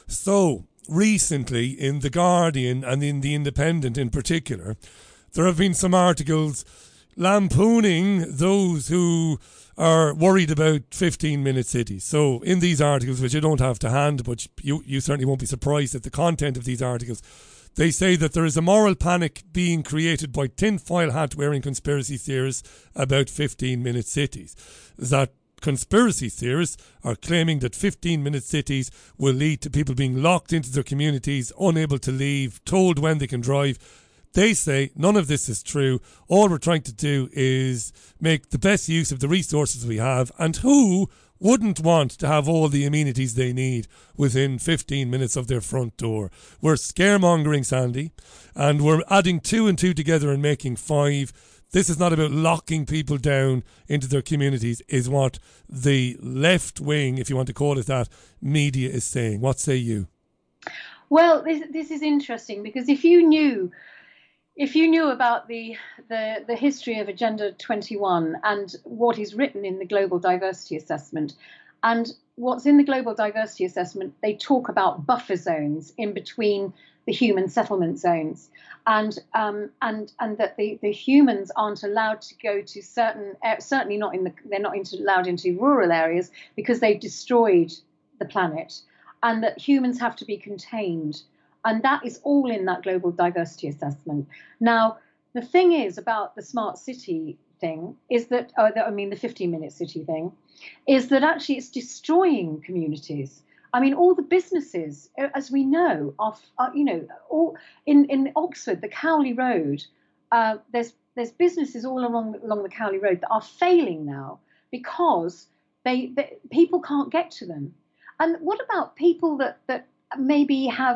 So, recently in The Guardian and in The Independent in particular, there have been some articles lampooning those who are worried about fifteen-minute cities. So in these articles, which I don't have to hand, but you, you certainly won't be surprised at the content of these articles, they say that there is a moral panic being created by tinfoil hat-wearing conspiracy theorists about fifteen-minute cities. That conspiracy theorists are claiming that fifteen-minute cities will lead to people being locked into their communities, unable to leave, told when they can drive. They say none of this is true. All we're trying to do is make the best use of the resources we have, and who wouldn't want to have all the amenities they need within fifteen minutes of their front door? We're scaremongering, Sandy, and we're adding two and two together and making five. This is not about locking people down into their communities, is what the left wing, if you want to call it that, media is saying. What say you? Well, this, this is interesting, because if you knew If you knew about the, the the history of Agenda twenty-one and what is written in the Global Diversity Assessment, and what's in the Global Diversity Assessment, they talk about buffer zones in between the human settlement zones, and um, and and that the, the humans aren't allowed to go to certain, uh, certainly not in the, they're not into, allowed into rural areas because they've destroyed the planet, and that humans have to be contained. And that is all in that Global Diversity Assessment. Now, the thing is about the smart city thing is that, oh, I mean, the fifteen-minute city thing, is that actually it's destroying communities. I mean, all the businesses, as we know, are, are you know, all in, in Oxford, the Cowley Road, uh, there's there's businesses all along along the Cowley Road that are failing now because they, they people can't get to them. And what about people that that maybe have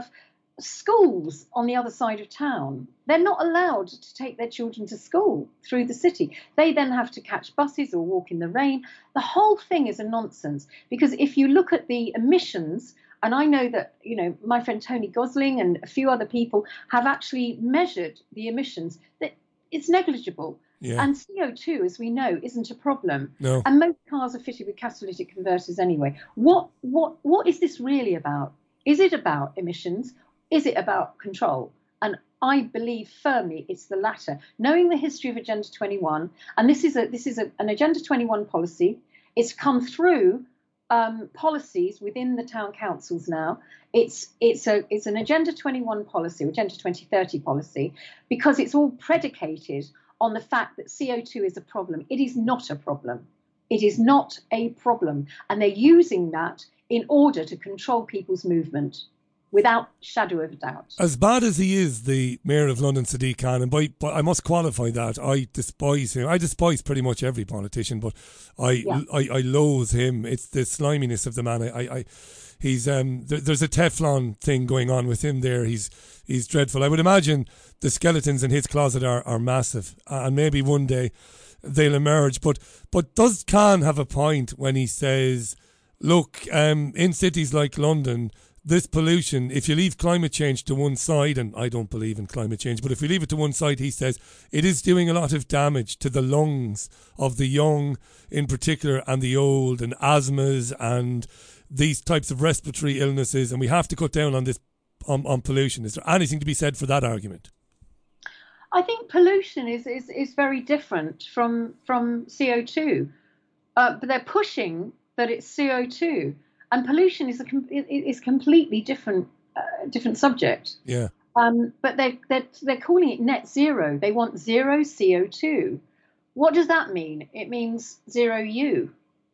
schools on the other side of town? They're not allowed to take their children to school through the city. They then have to catch buses or walk in the rain. The whole thing is a nonsense, because if you look at the emissions, and I know that, you know, my friend Tony Gosling and a few other people have actually measured the emissions, that it's negligible. Yeah. And C O two, as we know, isn't a problem. No. And most cars are fitted with catalytic converters anyway. What what what is this really about? Is it about emissions? Is it about control? And I believe firmly it's the latter. Knowing the history of Agenda twenty-one, and this is a this is a, an Agenda twenty-one policy. It's come through um, policies within the town councils now. It's it's a it's an Agenda twenty-one policy, Agenda twenty thirty policy, because it's all predicated on the fact that C O two is a problem. It is not a problem. It is not a problem, and they're using that in order to control people's movement. Without shadow of a doubt. As bad as he is, the Mayor of London, Sadiq Khan, and by, but I must qualify that, I despise him. I despise pretty much every politician, but I yeah. I, I loathe him. It's the sliminess of the man. I, I, I he's um. There, there's a Teflon thing going on with him there. He's he's dreadful. I would imagine the skeletons in his closet are, are massive, and maybe one day they'll emerge. But but does Khan have a point when he says, look, um, in cities like London, this pollution, if you leave climate change to one side, and I don't believe in climate change, but if we leave it to one side, he says, it is doing a lot of damage to the lungs of the young in particular, and the old, and asthmas and these types of respiratory illnesses, and we have to cut down on this on, on pollution. Is there anything to be said for that argument? I think pollution is, is, is very different from, from C O two, uh, but they're pushing that it's C O two. And pollution is a is completely different uh, different subject. Yeah. Um. But they they they're calling it net zero. They want zero C O two. What does that mean? It means zero U.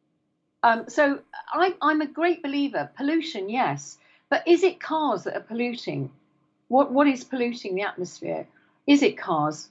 Um. So I I'm a great believer. Pollution, yes, but is it cars that are polluting? What what is polluting the atmosphere? Is it cars?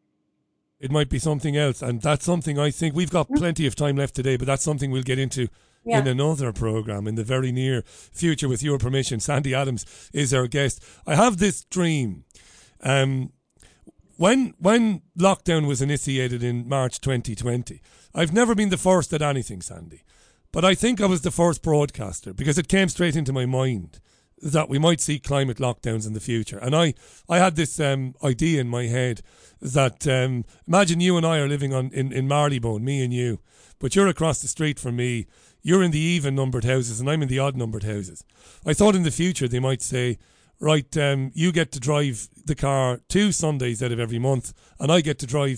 It might be something else, and that's something I think we've got plenty of time left today. But that's something we'll get into. Yeah. In another programme in the very near future, with your permission. Sandy Adams is our guest. I have this dream. Um, when when lockdown was initiated in March twenty twenty, I've never been the first at anything, Sandy, but I think I was the first broadcaster, because it came straight into my mind that we might see climate lockdowns in the future. And I, I had this um, idea in my head that, um, imagine you and I are living on in, in Marylebone, me and you, but you're across the street from me. You're in the even-numbered houses and I'm in the odd-numbered houses. I thought in the future they might say, right, um, you get to drive the car two Sundays out of every month, and I get to drive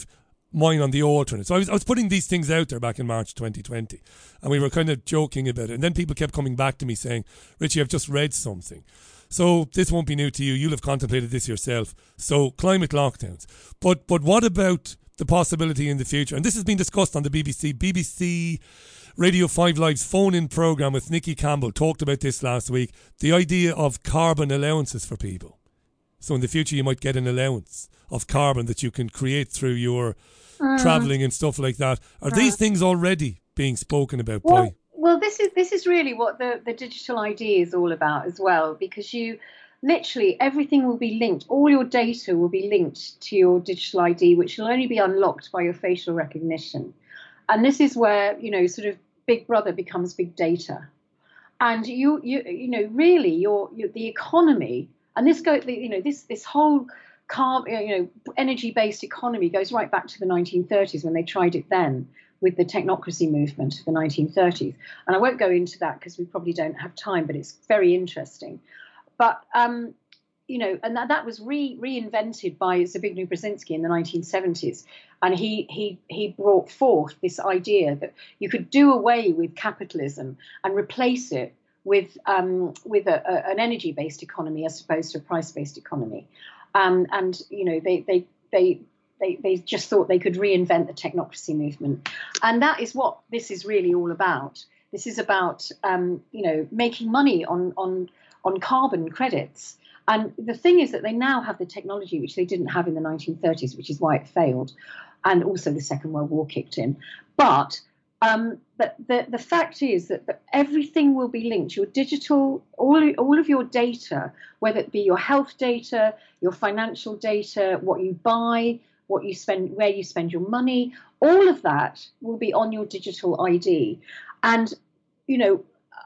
mine on the alternate. So I was I was putting these things out there back in March twenty twenty, and we were kind of joking about it. And then people kept coming back to me saying, Richie, I've just read something. So this won't be new to you. You'll have contemplated this yourself. So climate lockdowns. But but what about the possibility in the future? And this has been discussed on the B B C. B B C Radio five Live's phone-in programme with Nikki Campbell talked about this last week. The idea of carbon allowances for people. So in the future you might get an allowance of carbon that you can create through your uh, travelling and stuff like that. Are uh, these things already being spoken about well, by... Well, this is this is really what the, the digital I D is all about as well, because you literally everything will be linked. All your data will be linked to your digital I D, which will only be unlocked by your facial recognition. And this is where, you know, sort of Big Brother becomes big data. And you you you know, really your, your the economy, and this go you know this this whole car, you know, energy-based economy goes right back to the nineteen thirties when they tried it then, with the technocracy movement of the nineteen thirties. And I won't go into that because we probably don't have time, but it's very interesting. But, um, you know, and that, that was re, reinvented by Zbigniew Brzezinski in the nineteen seventies. And he, he, he brought forth this idea that you could do away with capitalism and replace it with, um, with a, a, an energy-based economy as opposed to a price-based economy. Um, and, you know, they, they, they, They, they just thought they could reinvent the technocracy movement. And that is what this is really all about. This is about, um, you know, making money on, on, on carbon credits. And the thing is that they now have the technology, which they didn't have in the nineteen thirties, which is why it failed. And also the Second World War kicked in. But, um, but the, the fact is that, that everything will be linked. Your digital, all, all of your data, whether it be your health data, your financial data, what you buy, what you spend, where you spend your money, all of that will be on your digital I D. And, you know,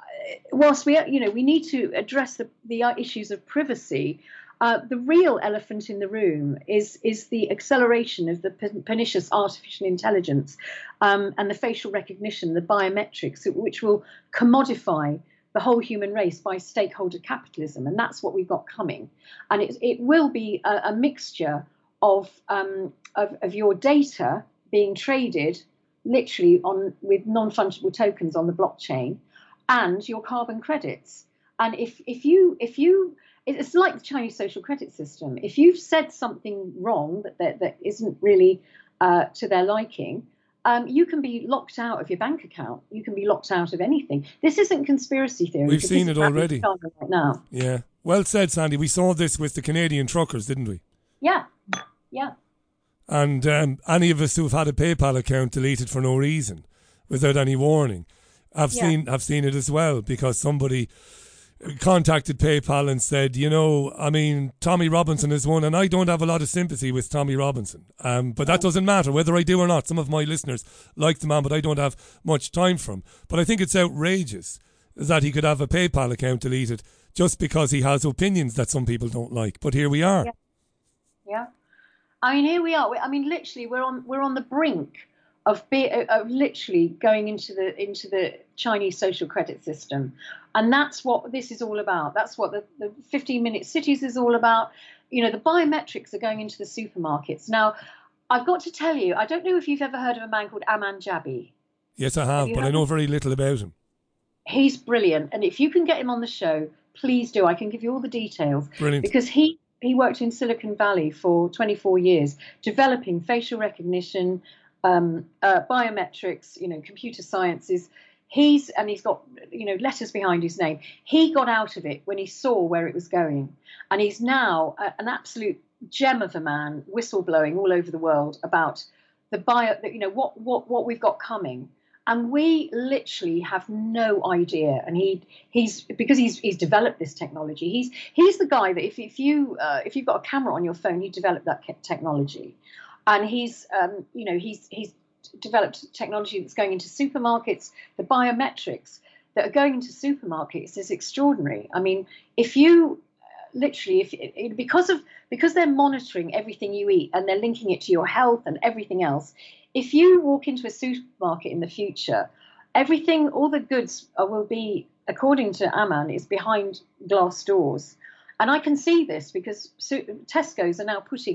whilst we, you know, we need to address the, the issues of privacy, uh, the real elephant in the room is, is the acceleration of the pernicious artificial intelligence um, and the facial recognition, the biometrics, which will commodify the whole human race by stakeholder capitalism. And that's what we've got coming. And it, it will be a, a mixture Of, um, of of your data being traded literally on with non-fungible tokens on the blockchain, and your carbon credits. And if if you if you it's like the Chinese social credit system. If you've said something wrong that that, that isn't really uh, to their liking, um, you can be locked out of your bank account. You can be locked out of anything. This isn't conspiracy theory. We've seen it already right now. Yeah, well said, Sandy. We saw this with the Canadian truckers, didn't we? Yeah. Yeah. And um, any of us who've had a PayPal account deleted for no reason, without any warning, I've yeah. seen I've seen it as well, because somebody contacted PayPal and said, you know, I mean, Tommy Robinson is one, and I don't have a lot of sympathy with Tommy Robinson, um, but that doesn't matter whether I do or not. Some of my listeners like the man, but I don't have much time for him. But I think it's outrageous that he could have a PayPal account deleted just because he has opinions that some people don't like. But here we are. Yeah. yeah. I mean, here we are. I mean, literally, we're on we're on the brink of be, of literally going into the into the Chinese social credit system, and that's what this is all about. That's what the, the fifteen minute cities is all about. You know, the biometrics are going into the supermarkets now. I've got to tell you, I don't know if you've ever heard of a man called Aman Jabi. Yes, I have, have but I know very little about him. He's brilliant, and if you can get him on the show, please do. I can give you all the details. Brilliant. Because he. He worked in Silicon Valley for twenty-four years, developing facial recognition, um, uh, biometrics, you know, computer sciences. He's and he's got, you know, letters behind his name. He got out of it when he saw where it was going, and he's now a, an absolute gem of a man, whistleblowing all over the world about the bio, you know, what what what we've got coming. And we literally have no idea. And he he's because he's he's developed this technology. He's he's the guy that if if you uh, if you've got a camera on your phone, you develop that technology. And he's um, you know he's he's developed technology that's going into supermarkets. The biometrics that are going into supermarkets is extraordinary. I mean, if you uh, literally if it, because of because they're monitoring everything you eat and they're linking it to your health and everything else. If you walk into a supermarket in the future, everything, all the goods are, will be, according to Aman, is behind glass doors. And I can see this because Tesco's are now putting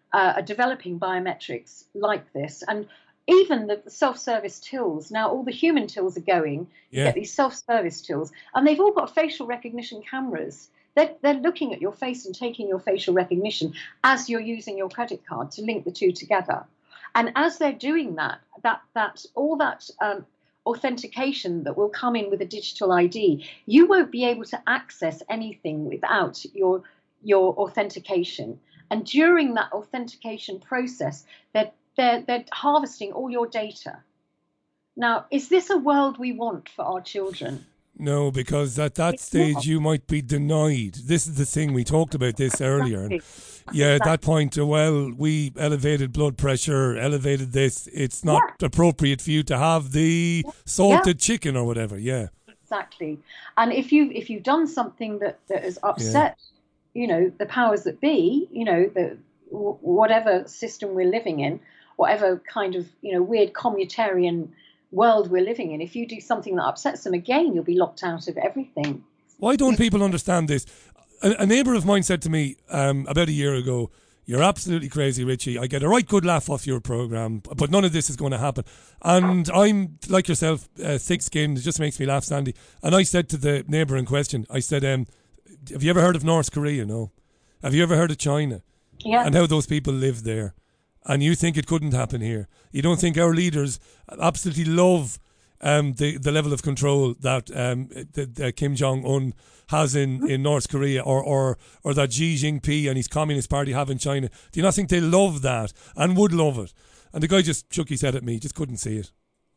uh, are developing biometrics like this. And even the self-service tills, now all the human tills are going, you Yeah. get these self-service tills, and they've all got facial recognition cameras. They're, they're looking at your face and taking your facial recognition as you're using your credit card to link the two together. And as they're doing that, that, that all that um, authentication that will come in with a digital I D, you won't be able to access anything without your, your authentication. And during that authentication process, they're, they're, they're harvesting all your data. Now, is this a world we want for our children? No, because at that It's stage not. you might be denied. This is the thing, we talked about this earlier. And Exactly. yeah, at Exactly. that point, uh, well, we elevated blood pressure, elevated this. It's not appropriate for you to have the salted chicken or whatever. Yeah. Exactly. And if you if you've done something that, that has upset, you know, the powers that be, you know, the w- whatever system we're living in, whatever kind of, you know, weird communitarian world we're living in, if you do something that upsets them, again, you'll be locked out of everything. Why don't people understand this? A, a neighbour of mine said to me um, about a year ago, "You're absolutely crazy, Richie. I get a right good laugh off your programme, but none of this is going to happen." And I'm, like yourself, uh, thick-skinned. It just makes me laugh, Sandy. And I said to the neighbour in question, I said, um, have you ever heard of North Korea? No. Have you ever heard of China? Yeah. And how those people live there? And you think it couldn't happen here? You don't think our leaders absolutely love um, the the level of control that um, that, that Kim Jong Un has in, in North Korea, or, or or that Xi Jinping and his Communist Party have in China? Do you not think they love that and would love it? And the guy just shook his head at me, just couldn't see it.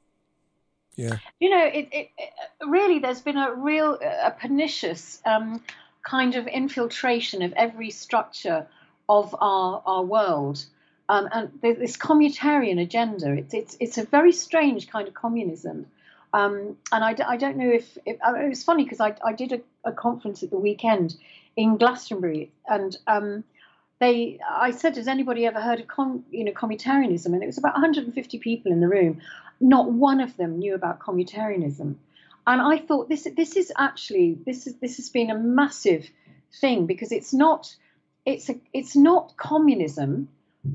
Yeah. You know, it, it, it really, there's been a real, a pernicious um, kind of infiltration of every structure of our our world. Um, and there's this communitarian agenda. It's it's it's a very strange kind of communism, um, and I, d- I don't know if, if I mean, it was funny because I I did a, a conference at the weekend in Glastonbury, and um, they I said, has anybody ever heard of com, you know communitarianism? And it was about one hundred fifty people in the room. Not one of them knew about communitarianism, and I thought this this is actually this is this has been a massive thing, because it's not it's a it's not communism.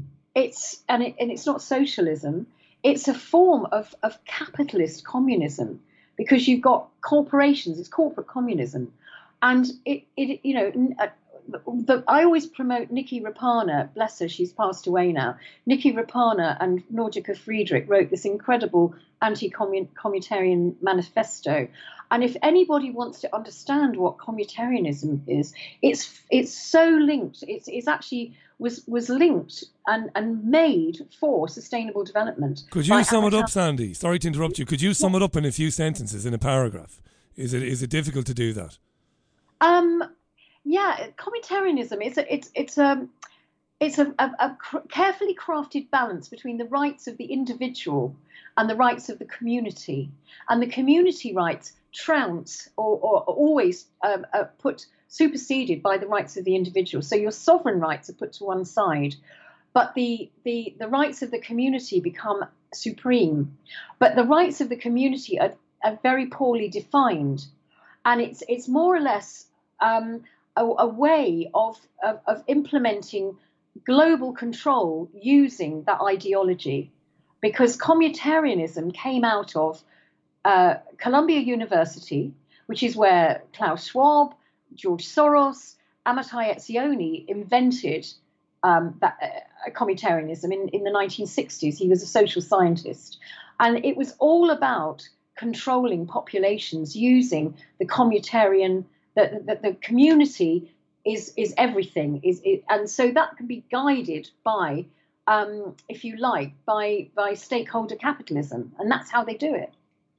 It's and, it, and it's not socialism. It's a form of, of capitalist communism, because you've got corporations. It's corporate communism, and it, it you know uh, the, I always promote Nikki Rapana. Bless her, she's passed away now. Nikki Rapana and Nordica Friedrich wrote this incredible anti-communitarian manifesto. And if anybody wants to understand what communitarianism is, it's it's so linked. It's it's actually was was linked and, and made for sustainable development. Could you sum it up, Sandy? Sorry to interrupt you. Could you sum it up in a few sentences, in a paragraph? Is it is it difficult to do that? Um, yeah, communitarianism is a, it's it's a it's a, a, a carefully crafted balance between the rights of the individual and the rights of the community, and the community rights trounce or, or always um, uh, put superseded by the rights of the individual. So your sovereign rights are put to one side, but the the the rights of the community become supreme. But the rights of the community are, are very poorly defined, and it's it's more or less um, a, a way of, of of implementing global control using that ideology, because communitarianism came out of uh, Columbia University, which is where Klaus Schwab, George Soros, Amitai Etzioni invented um, that, uh, communitarianism in, in the nineteen sixties. He was a social scientist. And it was all about controlling populations using the communitarian, that the, the community is is everything. Is it, and so that can be guided by, um, if you like, by, by stakeholder capitalism. And that's how they do it.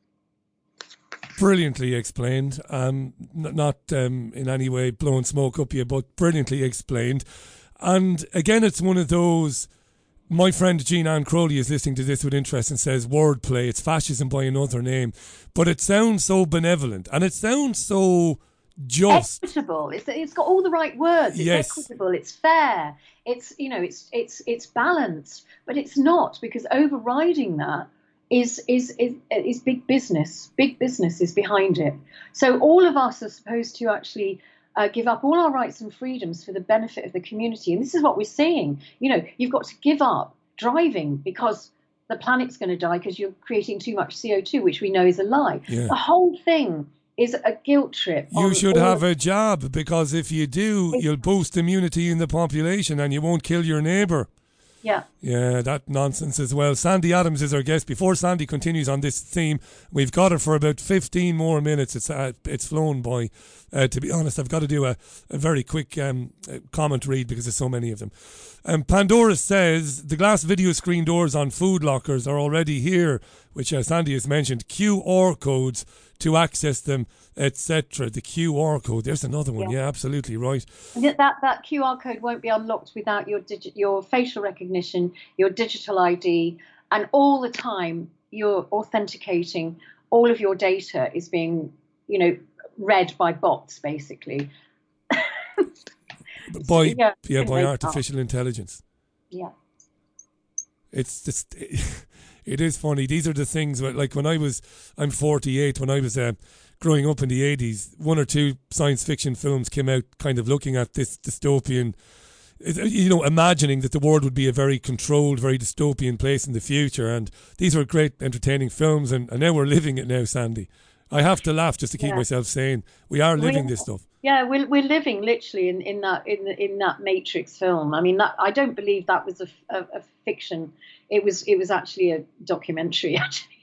Brilliantly explained. Um, n- not um, in any way blowing smoke up you, but brilliantly explained. And again, it's one of those. My friend Jean Ann Crowley is listening to this with interest and says, wordplay, it's fascism by another name. But it sounds so benevolent, and it sounds so just. Equitable. It's, it's got all the right words. It's Yes. equitable. It's fair. It's, you know, it's it's it's balanced. But it's not, because overriding that is is is is big business. Big business is behind it. So all of us are supposed to actually uh, give up all our rights and freedoms for the benefit of the community. And this is what we're seeing. You know, you've got to give up driving because the planet's going to die because you're creating too much C O two, which we know is a lie. Yeah. The whole thing is a guilt trip. You should all- have a job, because if you do, you'll boost immunity in the population and you won't kill your neighbour. Yeah. Yeah, that nonsense as well. Sandy Adams is our guest. Before Sandy continues on this theme, we've got her for about fifteen more minutes. It's uh, it's flown by. Uh, to be honest, I've got to do a, a very quick um, comment read because there's so many of them. Um, Pandora says the glass video screen doors on food lockers are already here, which uh, Sandy has mentioned. Q R codes to access them, et cetera. The Q R code. There's another one. Yeah, yeah, absolutely right. That that Q R code won't be unlocked without your digi- your facial recognition, your digital I D, and all the time you're authenticating. All of your data is being, you know, read by bots, basically. by yeah, yeah, by artificial intelligence. Yeah. It's just, it is funny. These are the things where, like when I was, I'm forty-eight, when I was uh, growing up in the eighties, one or two science fiction films came out kind of looking at this dystopian, you know, imagining that the world would be a very controlled, very dystopian place in the future. And these were great, entertaining films. And, and now we're living it now, Sandy. I have to laugh just to keep yeah. myself sane. We are living we're, this stuff. Yeah, we're we're living literally in, in that in in that Matrix film. I mean, that, I don't believe that was a, a, a fiction. It was it was actually a documentary. Actually,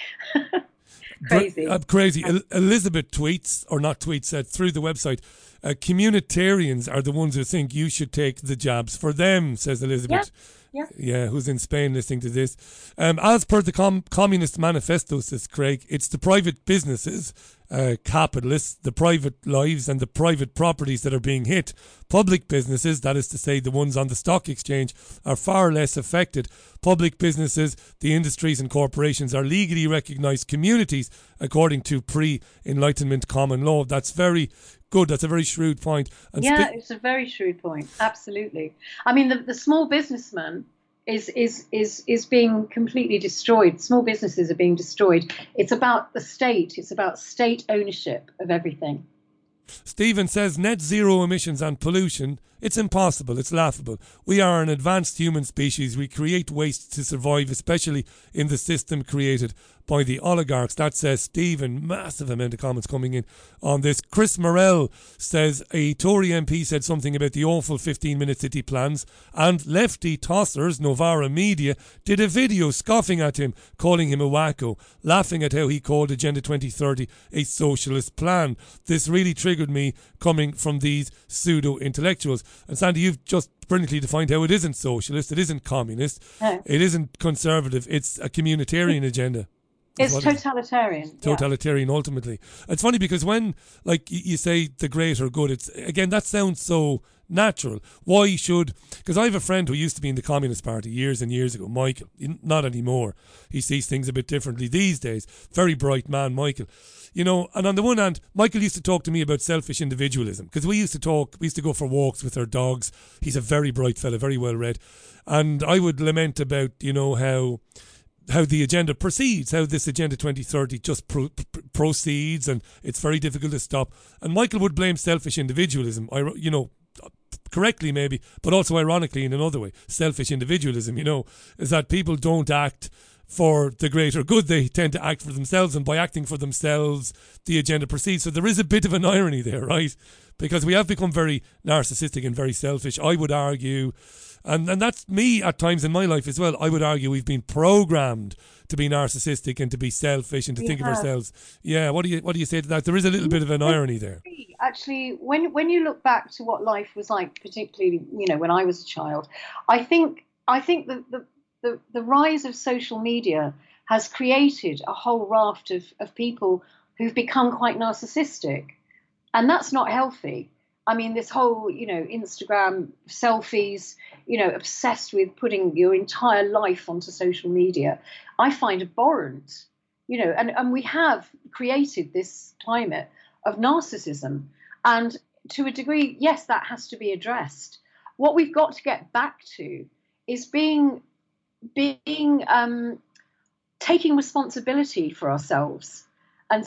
crazy, uh, crazy. El- Elizabeth tweets or not tweets uh, through the website. Uh, communitarians are the ones who think you should take the jabs for them, says Elizabeth. Yeah. Yeah. yeah, who's in Spain listening to this. Um, as per the com- Communist Manifesto, says Craig, it's the private businesses, uh, capitalists, the private lives and the private properties that are being hit. Public businesses, that is to say the ones on the stock exchange, are far less affected. Public businesses, the industries and corporations are legally recognised communities according to pre-Enlightenment common law. That's very good. That's a very shrewd point. And yeah, spe- it's a very shrewd point. Absolutely. I mean, the, the small businessman is is is is being completely destroyed. Small businesses are being destroyed. It's about the state. It's about state ownership of everything. Stephen says net zero emissions and pollution, it's impossible, it's laughable. We are an advanced human species. We create waste to survive, especially in the system created by the oligarchs. That says Stephen. Massive amount of comments coming in on this. Chris Morell says a Tory M P said something about the awful fifteen minute city plans, and lefty tossers, Novara Media, did a video scoffing at him, calling him a wacko, laughing at how he called Agenda twenty thirty a socialist plan. This really triggered me, coming from these pseudo-intellectuals. And Sandy, you've just brilliantly defined how it isn't socialist, it isn't communist, no. it isn't conservative, it's a communitarian agenda. It's totalitarian. It totalitarian, yeah. Ultimately. It's funny because when, like, you say the greater good, it's, again, that sounds so natural. Why should, because I have a friend who used to be in the Communist Party years and years ago, Michael, not anymore. He sees things a bit differently these days. Very bright man, Michael. You know, and on the one hand, Michael used to talk to me about selfish individualism, because we used to talk, we used to go for walks with our dogs. He's a very bright fella, very well read. And I would lament about, you know, how how the agenda proceeds, how this Agenda twenty thirty just pro- pr- proceeds, and it's very difficult to stop. And Michael would blame selfish individualism, I, you know, correctly maybe, but also ironically in another way. Selfish individualism, you know, is that people don't act for the greater good, they tend to act for themselves, and by acting for themselves, the agenda proceeds. So there is a bit of an irony there, right? Because we have become very narcissistic and very selfish, I would argue. And and that's me at times in my life as well. I would argue we've been programmed to be narcissistic and to be selfish and to we think have. of ourselves. Yeah, what do you what do you say to that? There is a little bit of an irony there. Actually, when when you look back to what life was like, particularly, you know, when I was a child, I think I think the the, the, the rise of social media has created a whole raft of, of people who've become quite narcissistic. And that's not healthy. I mean, this whole, you know, Instagram selfies, you know, obsessed with putting your entire life onto social media, I find abhorrent, you know, and, and we have created this climate of narcissism. And to a degree, yes, that has to be addressed. What we've got to get back to is being, being, um, taking responsibility for ourselves and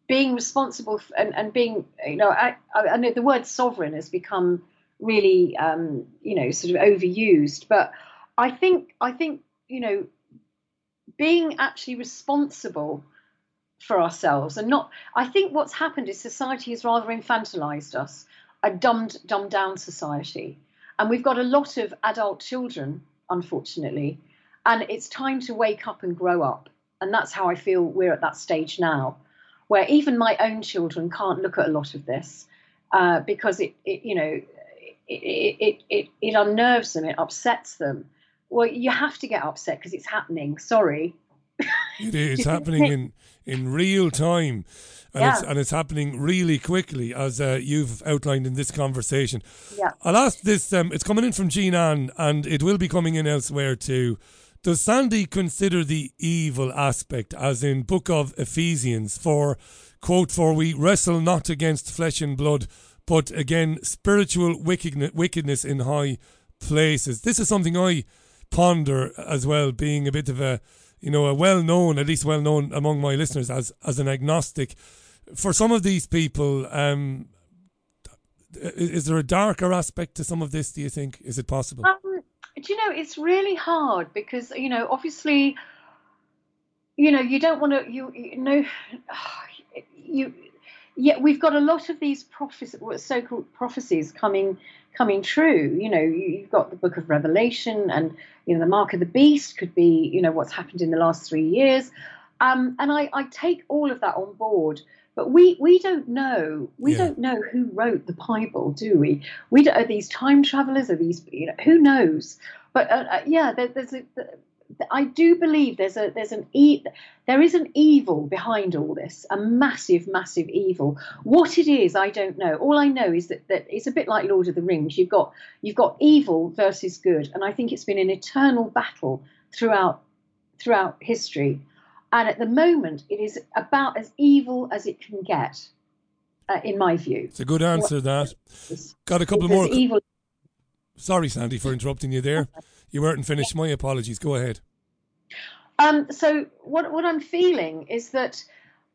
being responsible f- and, and being, you know, I, I know the word sovereign has become really, um, you know, sort of overused, but I think, I think, you know, being actually responsible for ourselves and not, I think what's happened is society has rather infantilized us, a dumbed, dumbed down society. And we've got a lot of adult children, unfortunately, and it's time to wake up and grow up. And that's how I feel we're at that stage now, where even my own children can't look at a lot of this uh, because it, it, you know, it, it, it, it unnerves them, it upsets them. Well, you have to get upset because it's happening. Sorry. It is happening in, in real time. And, yeah. it's, and it's happening really quickly, as uh, you've outlined in this conversation. Yeah. I'll ask this, um, it's coming in from Jean Ann, and it will be coming in elsewhere too. Does Sandy consider the evil aspect, as in Book of Ephesians, for, quote, for we wrestle not against flesh and blood, but again spiritual wickedness, wickedness in high places? This is something I ponder as well, being a bit of a, you know, a well-known, at least well-known among my listeners as, as an agnostic. For some of these people, um, is, is there a darker aspect to some of this, do you think? Is it possible? Um, do you know, it's really hard because, you know, obviously, you know, you don't want to, you, you know, you, yeah, we've got a lot of these prophecies, so-called prophecies coming coming true. You know, you've got the Book of Revelation, and, you know, the mark of the beast could be, you know, what's happened in the last three years. Um, and I, I take all of that on board. But we, we don't know. We yeah. don't know who wrote the Bible, do we? We don't, are these time travelers? Are these, you know, who knows? But uh, uh, yeah, there, there's a. I do believe there's a there's an e there is an evil behind all this, a massive, massive evil. What it is, I don't know. All I know is that, that it's a bit like Lord of the Rings. You've got you've got evil versus good, and I think it's been an eternal battle throughout throughout history. And at the moment, it is about as evil as it can get, uh, in my view. It's a good answer, that. Got a couple more. Evil. Sorry, Sandy, for interrupting you there. You weren't finished. My apologies. Go ahead. Um, so what what I'm feeling is that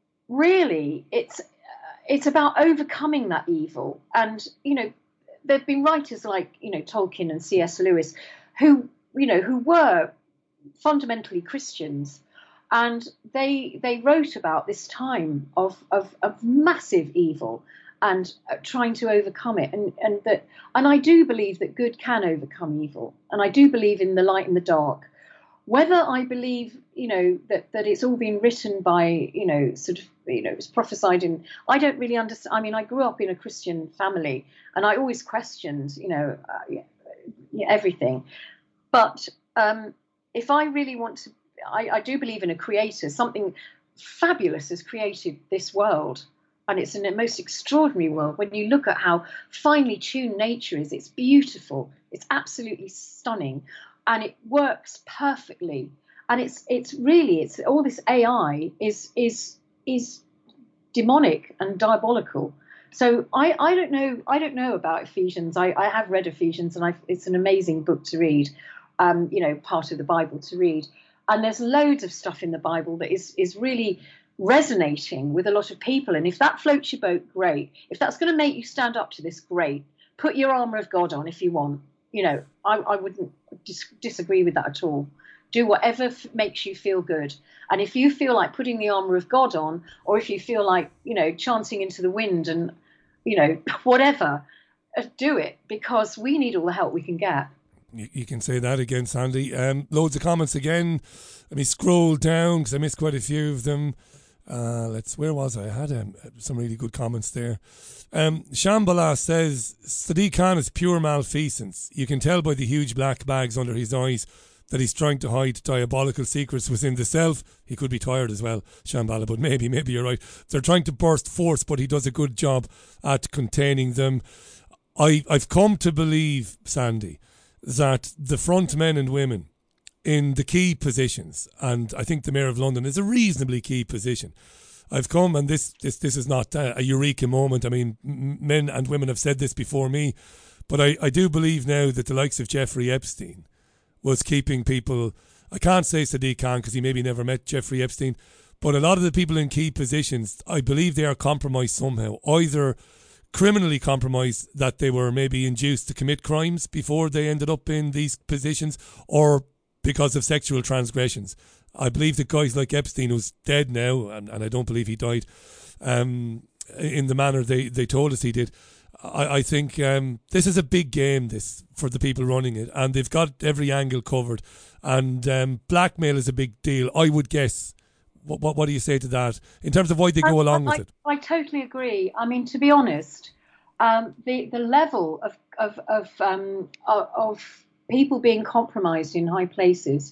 really it's uh, it's about overcoming that evil. And, you know, there've been writers like, you know, Tolkien and C S Lewis who, you know, who were fundamentally Christians. And they they wrote about this time of of, of massive evil and uh, trying to overcome it, and and that and I do believe that good can overcome evil, and I do believe in the light and the dark. Whether I believe, you know, that that it's all been written by, you know, sort of, you know, it was prophesied in, I don't really understand. I mean, I grew up in a Christian family, and I always questioned, you know, uh, yeah, everything. But um, if I really want to. I, I do believe in a creator. Something fabulous has created this world, and it's in a most extraordinary world. When you look at how finely tuned nature is, it's beautiful. It's absolutely stunning, and it works perfectly. And it's it's really it's all this A I is is is demonic and diabolical. So I, I don't know I don't know about Ephesians. I, I have read Ephesians, and I, it's an amazing book to read. Um, you know, part of the Bible to read. And there's loads of stuff in the Bible that is is really resonating with a lot of people. And if that floats your boat, great. If that's going to make you stand up to this, great. Put your armour of God on if you want. You know, I, I wouldn't dis- disagree with that at all. Do whatever f- makes you feel good. And if you feel like putting the armour of God on, or if you feel like, you know, chanting into the wind and, you know, whatever, uh, do it, because we need all the help we can get. You, you can say that again, Sandy. Um, loads of comments again. Let me scroll down because I missed quite a few of them. Uh, let's. Where was I? I had um, some really good comments there. Um, Shambhala says Sadiq Khan is pure malfeasance. You can tell by the huge black bags under his eyes that he's trying to hide diabolical secrets within the self. He could be tired as well, Shambhala, but maybe, maybe you're right. They're trying to burst force, but he does a good job at containing them. I, I've come to believe, Sandy, that the front men and women in the key positions, and I think the Mayor of London is a reasonably key position. I've come, and this this this is not a, a eureka moment. I mean, m- men and women have said this before me, but I, I do believe now that the likes of Jeffrey Epstein was keeping people, I can't say Sadiq Khan because he maybe never met Jeffrey Epstein, But a lot of the people in key positions, I believe they are compromised somehow, either criminally compromised, that they were maybe induced to commit crimes before they ended up in these positions, or because of sexual transgressions. I believe that guys like Epstein, who's dead now, and, and I don't believe he died um, in the manner they, they told us he did. I, I think um, this is a big game, this, for the people running it, and they've got every angle covered. And um, blackmail is a big deal, I would guess. What, what what do you say to that in terms of why they go I, along I, with it? I totally agree. I mean, to be honest, um, the the level of of of, um, of of people being compromised in high places,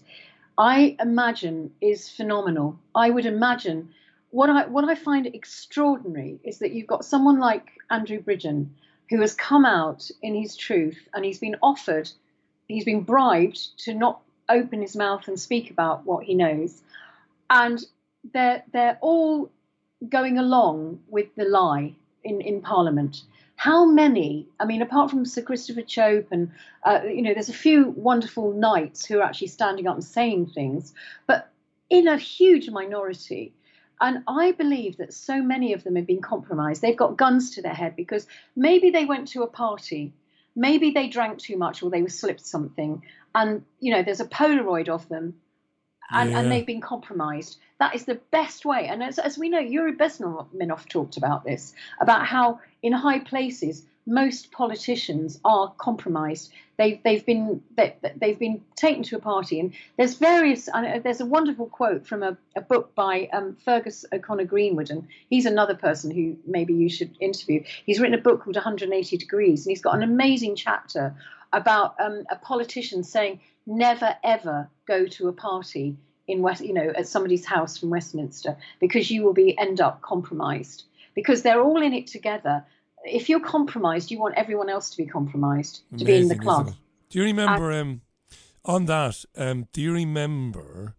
I imagine, is phenomenal. I would imagine what I what I find extraordinary is that you've got someone like Andrew Bridgen, who has come out in his truth, and he's been offered, he's been bribed to not open his mouth and speak about what he knows, and they're they're all going along with the lie in, in Parliament. How many, I mean, apart from Sir Christopher Chope and, uh, you know, there's a few wonderful knights who are actually standing up and saying things, but in a huge minority. And I believe that so many of them have been compromised. They've got guns to their head because maybe they went to a party, maybe they drank too much or they were slipped something. And, you know, there's a Polaroid of them. And, Yeah. and they've been compromised. That is the best way. And as, as we know, Yuri Bezmenov talked about this, about how in high places, most politicians are compromised. They've they've been they, they've been taken to a party, and there's various. Uh, there's a wonderful quote from a, a book by um, Fergus O'Connor Greenwood, and he's another person who maybe you should interview. He's written a book called one hundred eighty degrees, and he's got an amazing chapter about um, a politician saying, never ever go to a party in West, you know, at somebody's house from Westminster, because you will be end up compromised, because they're all in it together. If you're compromised, you want everyone else to be compromised, to be in the Amazing, club. isn't it? Do you remember um, on that? Um, do you remember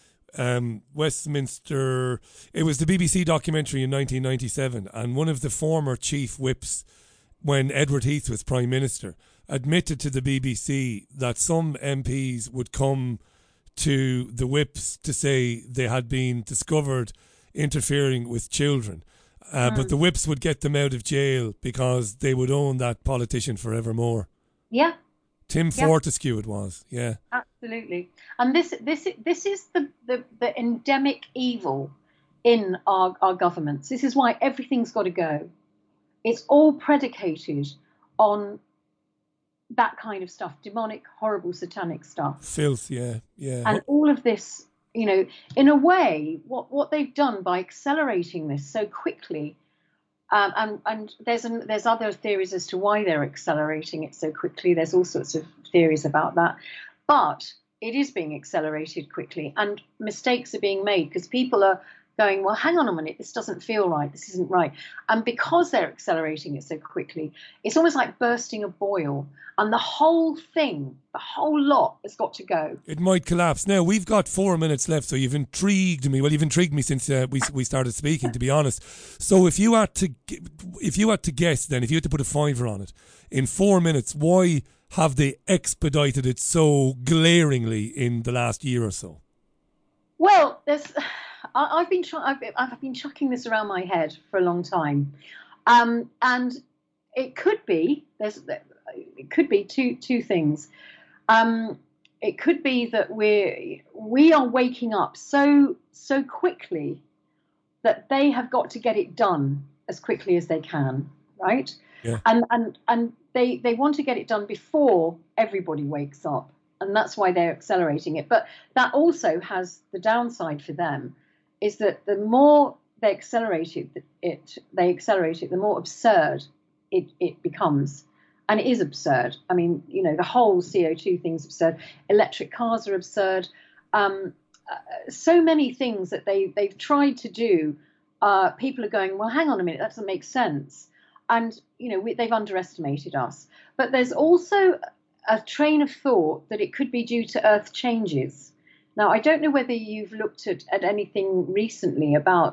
um, Westminster? It was the B B C documentary in nineteen ninety-seven, and one of the former chief whips, when Edward Heath was Prime Minister, admitted to the B B C that some M Ps would come to the whips to say they had been discovered interfering with children. Uh, Mm. But the whips would get them out of jail because they would own that politician forevermore. Yeah, Tim Yeah. Fortescue it was, yeah. absolutely. And this this this is the, the, the endemic evil in our, our governments. This is why everything's got to go. It's all predicated on that kind of stuff, demonic, horrible, satanic stuff. Filth, yeah, yeah. And all of this, you know, in a way, what, what they've done by accelerating this so quickly, um, and and there's an, there's other theories as to why they're accelerating it so quickly. There's all sorts of theories about that, but it is being accelerated quickly, and mistakes are being made because people are going, well, hang on a minute, this doesn't feel right, this isn't right. And because they're accelerating it so quickly, it's almost like bursting a boil, and the whole thing, the whole lot has got to go. It might collapse. Now, we've got four minutes left, so you've intrigued me. Well, you've intrigued me since uh, we we started speaking, to be honest. So if you had to g- if you had to guess then, if you had to put a fiver on it, in four minutes, why have they expedited it so glaringly in the last year or so? Well, there's, I, I've been try, I've, I've been chucking this around my head for a long time, um, and it could be there's it could be two two things. Um, it could be that we're we are waking up so so quickly that they have got to get it done as quickly as they can, right? Yeah. And and and they they want to get it done before everybody wakes up. And that's why they're accelerating it. But that also has the downside for them, is that the more they accelerate it, it they accelerate it, the more absurd it, it becomes. And it is absurd. I mean, you know, the whole C O two thing's absurd. Electric cars are absurd. Um, uh, so many things that they, they've tried to do, uh, people are going, well, hang on a minute, that doesn't make sense. And, you know, we, they've underestimated us. But there's also a train of thought that it could be due to Earth changes. Now, I don't know whether you've looked at, at anything recently about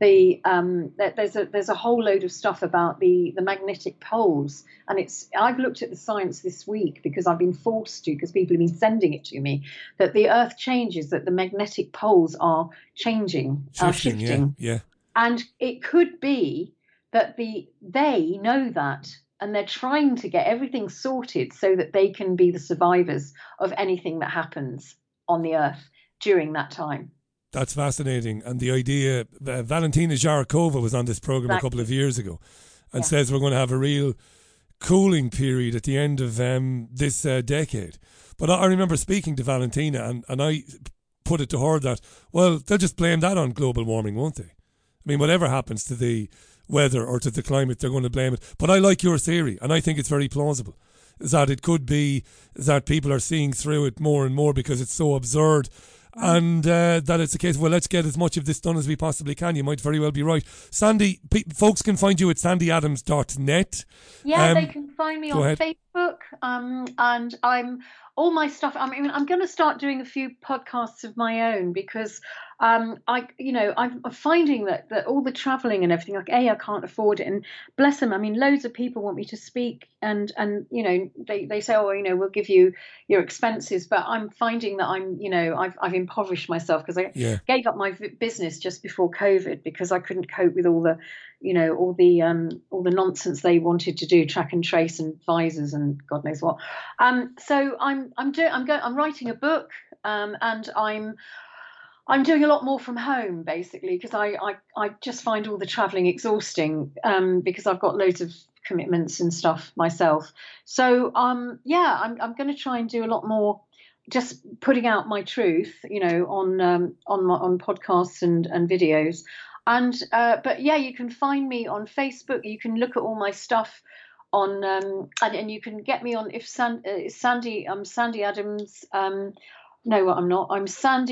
the um, there's a there's a whole load of stuff about the the magnetic poles, and it's I've looked at the science this week because I've been forced to, because people have been sending it to me, that the Earth changes, that the magnetic poles are changing, shifting, are shifting, yeah, yeah. And it could be that the they know that, and they're trying to get everything sorted so that they can be the survivors of anything that happens on the Earth during that time. That's fascinating. And the idea, uh, Valentina Zharakova was on this program exactly. a couple of years ago and yeah. says we're going to have a real cooling period at the end of um, this uh, decade. But I, I remember speaking to Valentina and, and I put it to her that, well, they'll just blame that on global warming, won't they? I mean, whatever happens to the weather or to the climate, they're going to blame it. But I like your theory, and I think it's very plausible, that it could be that people are seeing through it more and more because it's so absurd. And uh, that it's a case of, well, let's get as much of this done as we possibly can. You might very well be right. Sandy, pe- folks can find you at sandy adams dot net. Yeah, um, they can find me on ahead. Facebook. Um, and I'm all my stuff. I mean, I'm going to start doing a few podcasts of my own because um, I, you know, I'm finding that, that all the traveling and everything, like, A, I can't afford it. And bless them, I mean, loads of people want me to speak and, and you know, they, they say, oh, you know, we'll give you your expenses. But I'm finding that I'm, you know, I've, I've impoverished myself because I yeah. gave up my v- business just before COVID because I couldn't cope with all the, you know, all the um, all the nonsense they wanted to do, track and trace and visors and God knows what. Um, so I'm I'm doing I'm going I'm writing a book um, and I'm I'm doing a lot more from home basically because I, I I just find all the travelling exhausting um, because I've got loads of commitments and stuff myself. So um yeah, I'm I'm going to try and do a lot more. Just putting out my truth, you know, on um, on my, on podcasts and and videos. And uh, but yeah, you can find me on Facebook. You can look at all my stuff on, um, and, and you can get me on if San, uh, Sandy. I'm Sandy Adams. Um, no, I'm not. I'm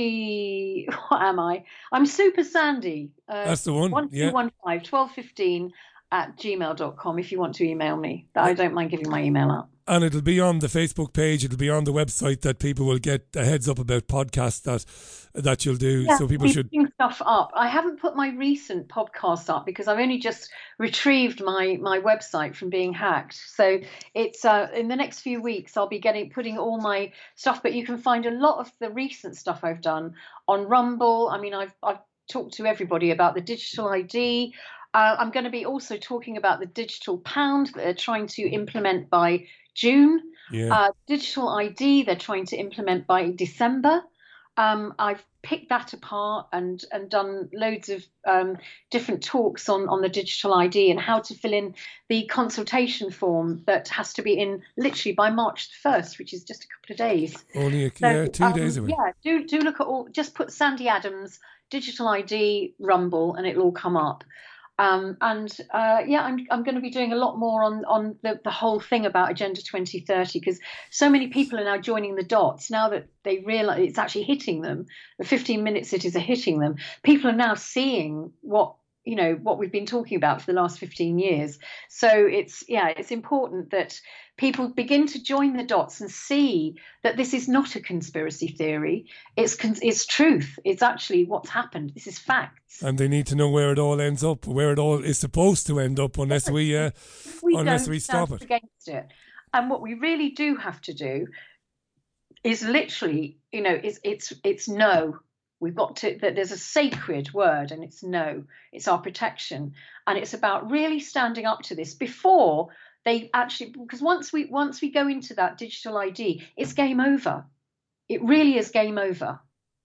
Sandy. What am I? I'm Super Sandy. Uh, That's the one. One two one five twelve fifteen at gmail dot com. If you want to email me, I don't mind giving my email out. And it'll be on the Facebook page. It'll be on the website that people will get a heads up about podcasts that that you'll do. Yeah, so people should stuff up. I haven't put my recent podcast up because I've only just retrieved my my website from being hacked. So it's uh, in the next few weeks I'll be getting putting all my stuff. But you can find a lot of the recent stuff I've done on Rumble. I mean, I've I've talked to everybody about the digital I D. Uh, I'm going to be also talking about the digital pound that they're trying to implement by June. Yeah. Uh, digital I D they're trying to implement by December. Um, I've picked that apart and and done loads of um, different talks on, on the digital I D and how to fill in the consultation form that has to be in literally by March the first, which is just a couple of days. Only a, so, yeah, two um, days away. Yeah, do do look at all. Just put Sandy Adams digital I D Rumble and it'll all come up. Um, and uh, yeah, I'm I'm going to be doing a lot more on on the, the whole thing about Agenda twenty thirty because so many people are now joining the dots now that they realise it's actually hitting them. The fifteen minute cities are hitting them. People are now seeing what you know what we've been talking about for the last fifteen years. So it's yeah, it's important that people begin to join the dots and see that this is not a conspiracy theory. It's it's truth. It's actually what's happened. This is facts. And they need to know where it all ends up, where it all is supposed to end up, unless we, uh, we unless we stop it. Against it. And what we really do have to do is literally, you know, it's it's it's no. We've got to, that there's a sacred word and it's no, it's our protection. And it's about really standing up to this before they actually, because once we, once we go into that digital I D, it's game over. It really is game over.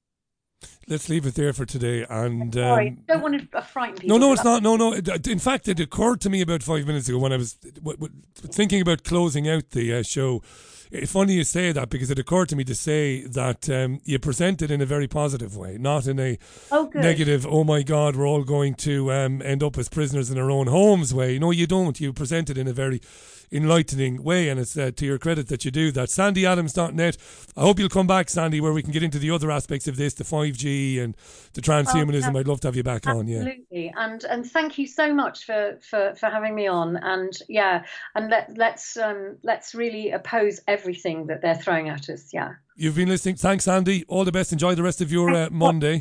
Let's leave it there for today. And sorry, um, don't want to frighten people. No, no, it's not. No, no. In fact, it occurred to me about five minutes ago when I was w- w- thinking about closing out the uh, show. It's funny you say that because it occurred to me to say that um, you present it in a very positive way, not in a oh, negative, oh my God, we're all going to um, end up as prisoners in our own homes way. No, you don't. You present it in a very enlightening way, and it's uh, to your credit that you do that. sandy adams dot net. I hope you'll come back, Sandy, where we can get into the other aspects of this, the five G and the transhumanism. Oh, yeah. I'd love to have you back Absolutely. on. Yeah, absolutely. And and thank you so much for, for, for having me on. And yeah, and let let's um let's really oppose everything that they're throwing at us. Yeah. You've been listening. Thanks, Andy. All the best. Enjoy the rest of your uh, Monday.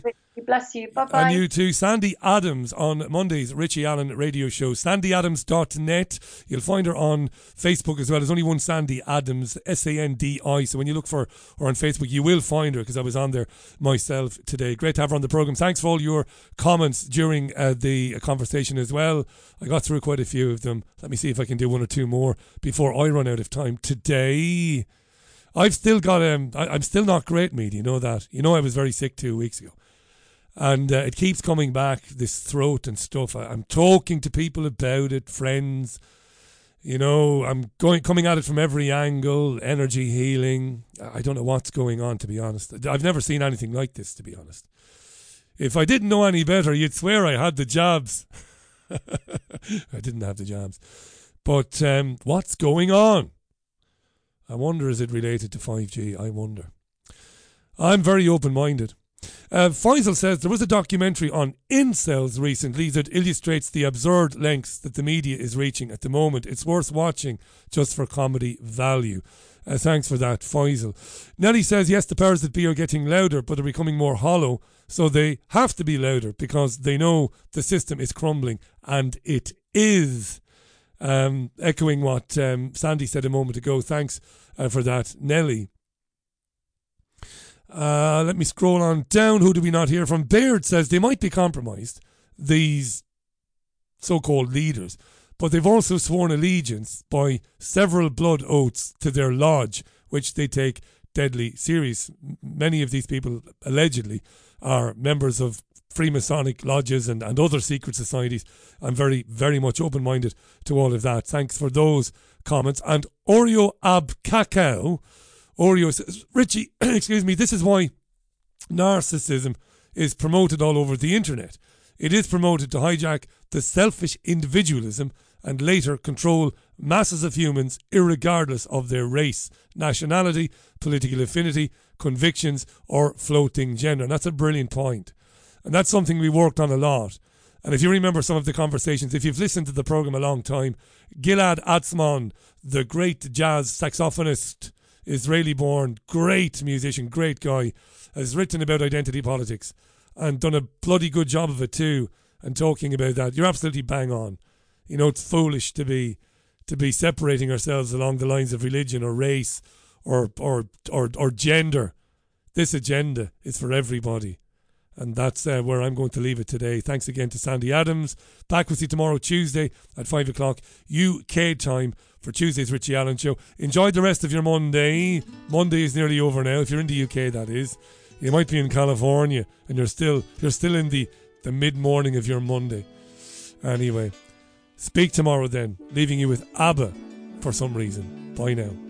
Bless you. Bye-bye. And you too. Sandy Adams on Monday's Richie Allen radio show. sandy adams dot net. You'll find her on Facebook as well. There's only one Sandy Adams, S A N D I. So when you look for her on Facebook, you will find her, because I was on there myself today. Great to have her on the programme. Thanks for all your comments during uh, the conversation as well. I got through quite a few of them. Let me see if I can do one or two more before I run out of time today. I've still got, um, I, I'm still not great, Mead. You know that. You know I was very sick two weeks ago. And uh, it keeps coming back, this throat and stuff. I, I'm talking to people about it, friends. You know, I'm going coming at it from every angle, energy healing. I don't know what's going on, to be honest. I've never seen anything like this, to be honest. If I didn't know any better, you'd swear I had the jabs. I didn't have the jabs. But um, what's going on? I wonder, is it related to five G? I wonder. I'm very open-minded. Uh, Faisal says there was a documentary on incels recently that illustrates the absurd lengths that the media is reaching at the moment. It's worth watching just for comedy value. Uh, thanks for that, Faisal. Nelly says, yes, the powers that be are getting louder, but are becoming more hollow, so they have to be louder because they know the system is crumbling, and it is. Um, echoing what um, Sandy said a moment ago. Thanks uh, for that, Nelly. Uh, let me scroll on down. Who do we not hear from? Baird says they might be compromised, these so-called leaders, but they've also sworn allegiance by several blood oaths to their lodge, which they take deadly serious. Many of these people allegedly are members of Freemasonic lodges and, and other secret societies. I'm very, very much open-minded to all of that. Thanks for those comments. And Oreo Ab Cacao, Oreo says, Richie, excuse me, this is why narcissism is promoted all over the internet. It is promoted to hijack the selfish individualism and later control masses of humans irregardless of their race, nationality, political affinity, convictions or floating gender. And that's a brilliant point. And that's something we worked on a lot. And if you remember some of the conversations, if you've listened to the programme a long time, Gilad Atzmon, the great jazz saxophonist, Israeli-born, great musician, great guy, has written about identity politics and done a bloody good job of it too, and talking about that. You're absolutely bang on. You know, it's foolish to be to be separating ourselves along the lines of religion or race or or or, or gender. This agenda is for everybody. And that's uh, where I'm going to leave it today. Thanks again to Sandy Adams. Back with you tomorrow, Tuesday at five o'clock U K time for Tuesday's Richie Allen Show. Enjoy the rest of your Monday. Monday is nearly over now. If you're in the U K, that is. You might be in California and you're still you're still in the, the mid-morning of your Monday. Anyway, speak tomorrow then. Leaving you with ABBA for some reason. Bye now.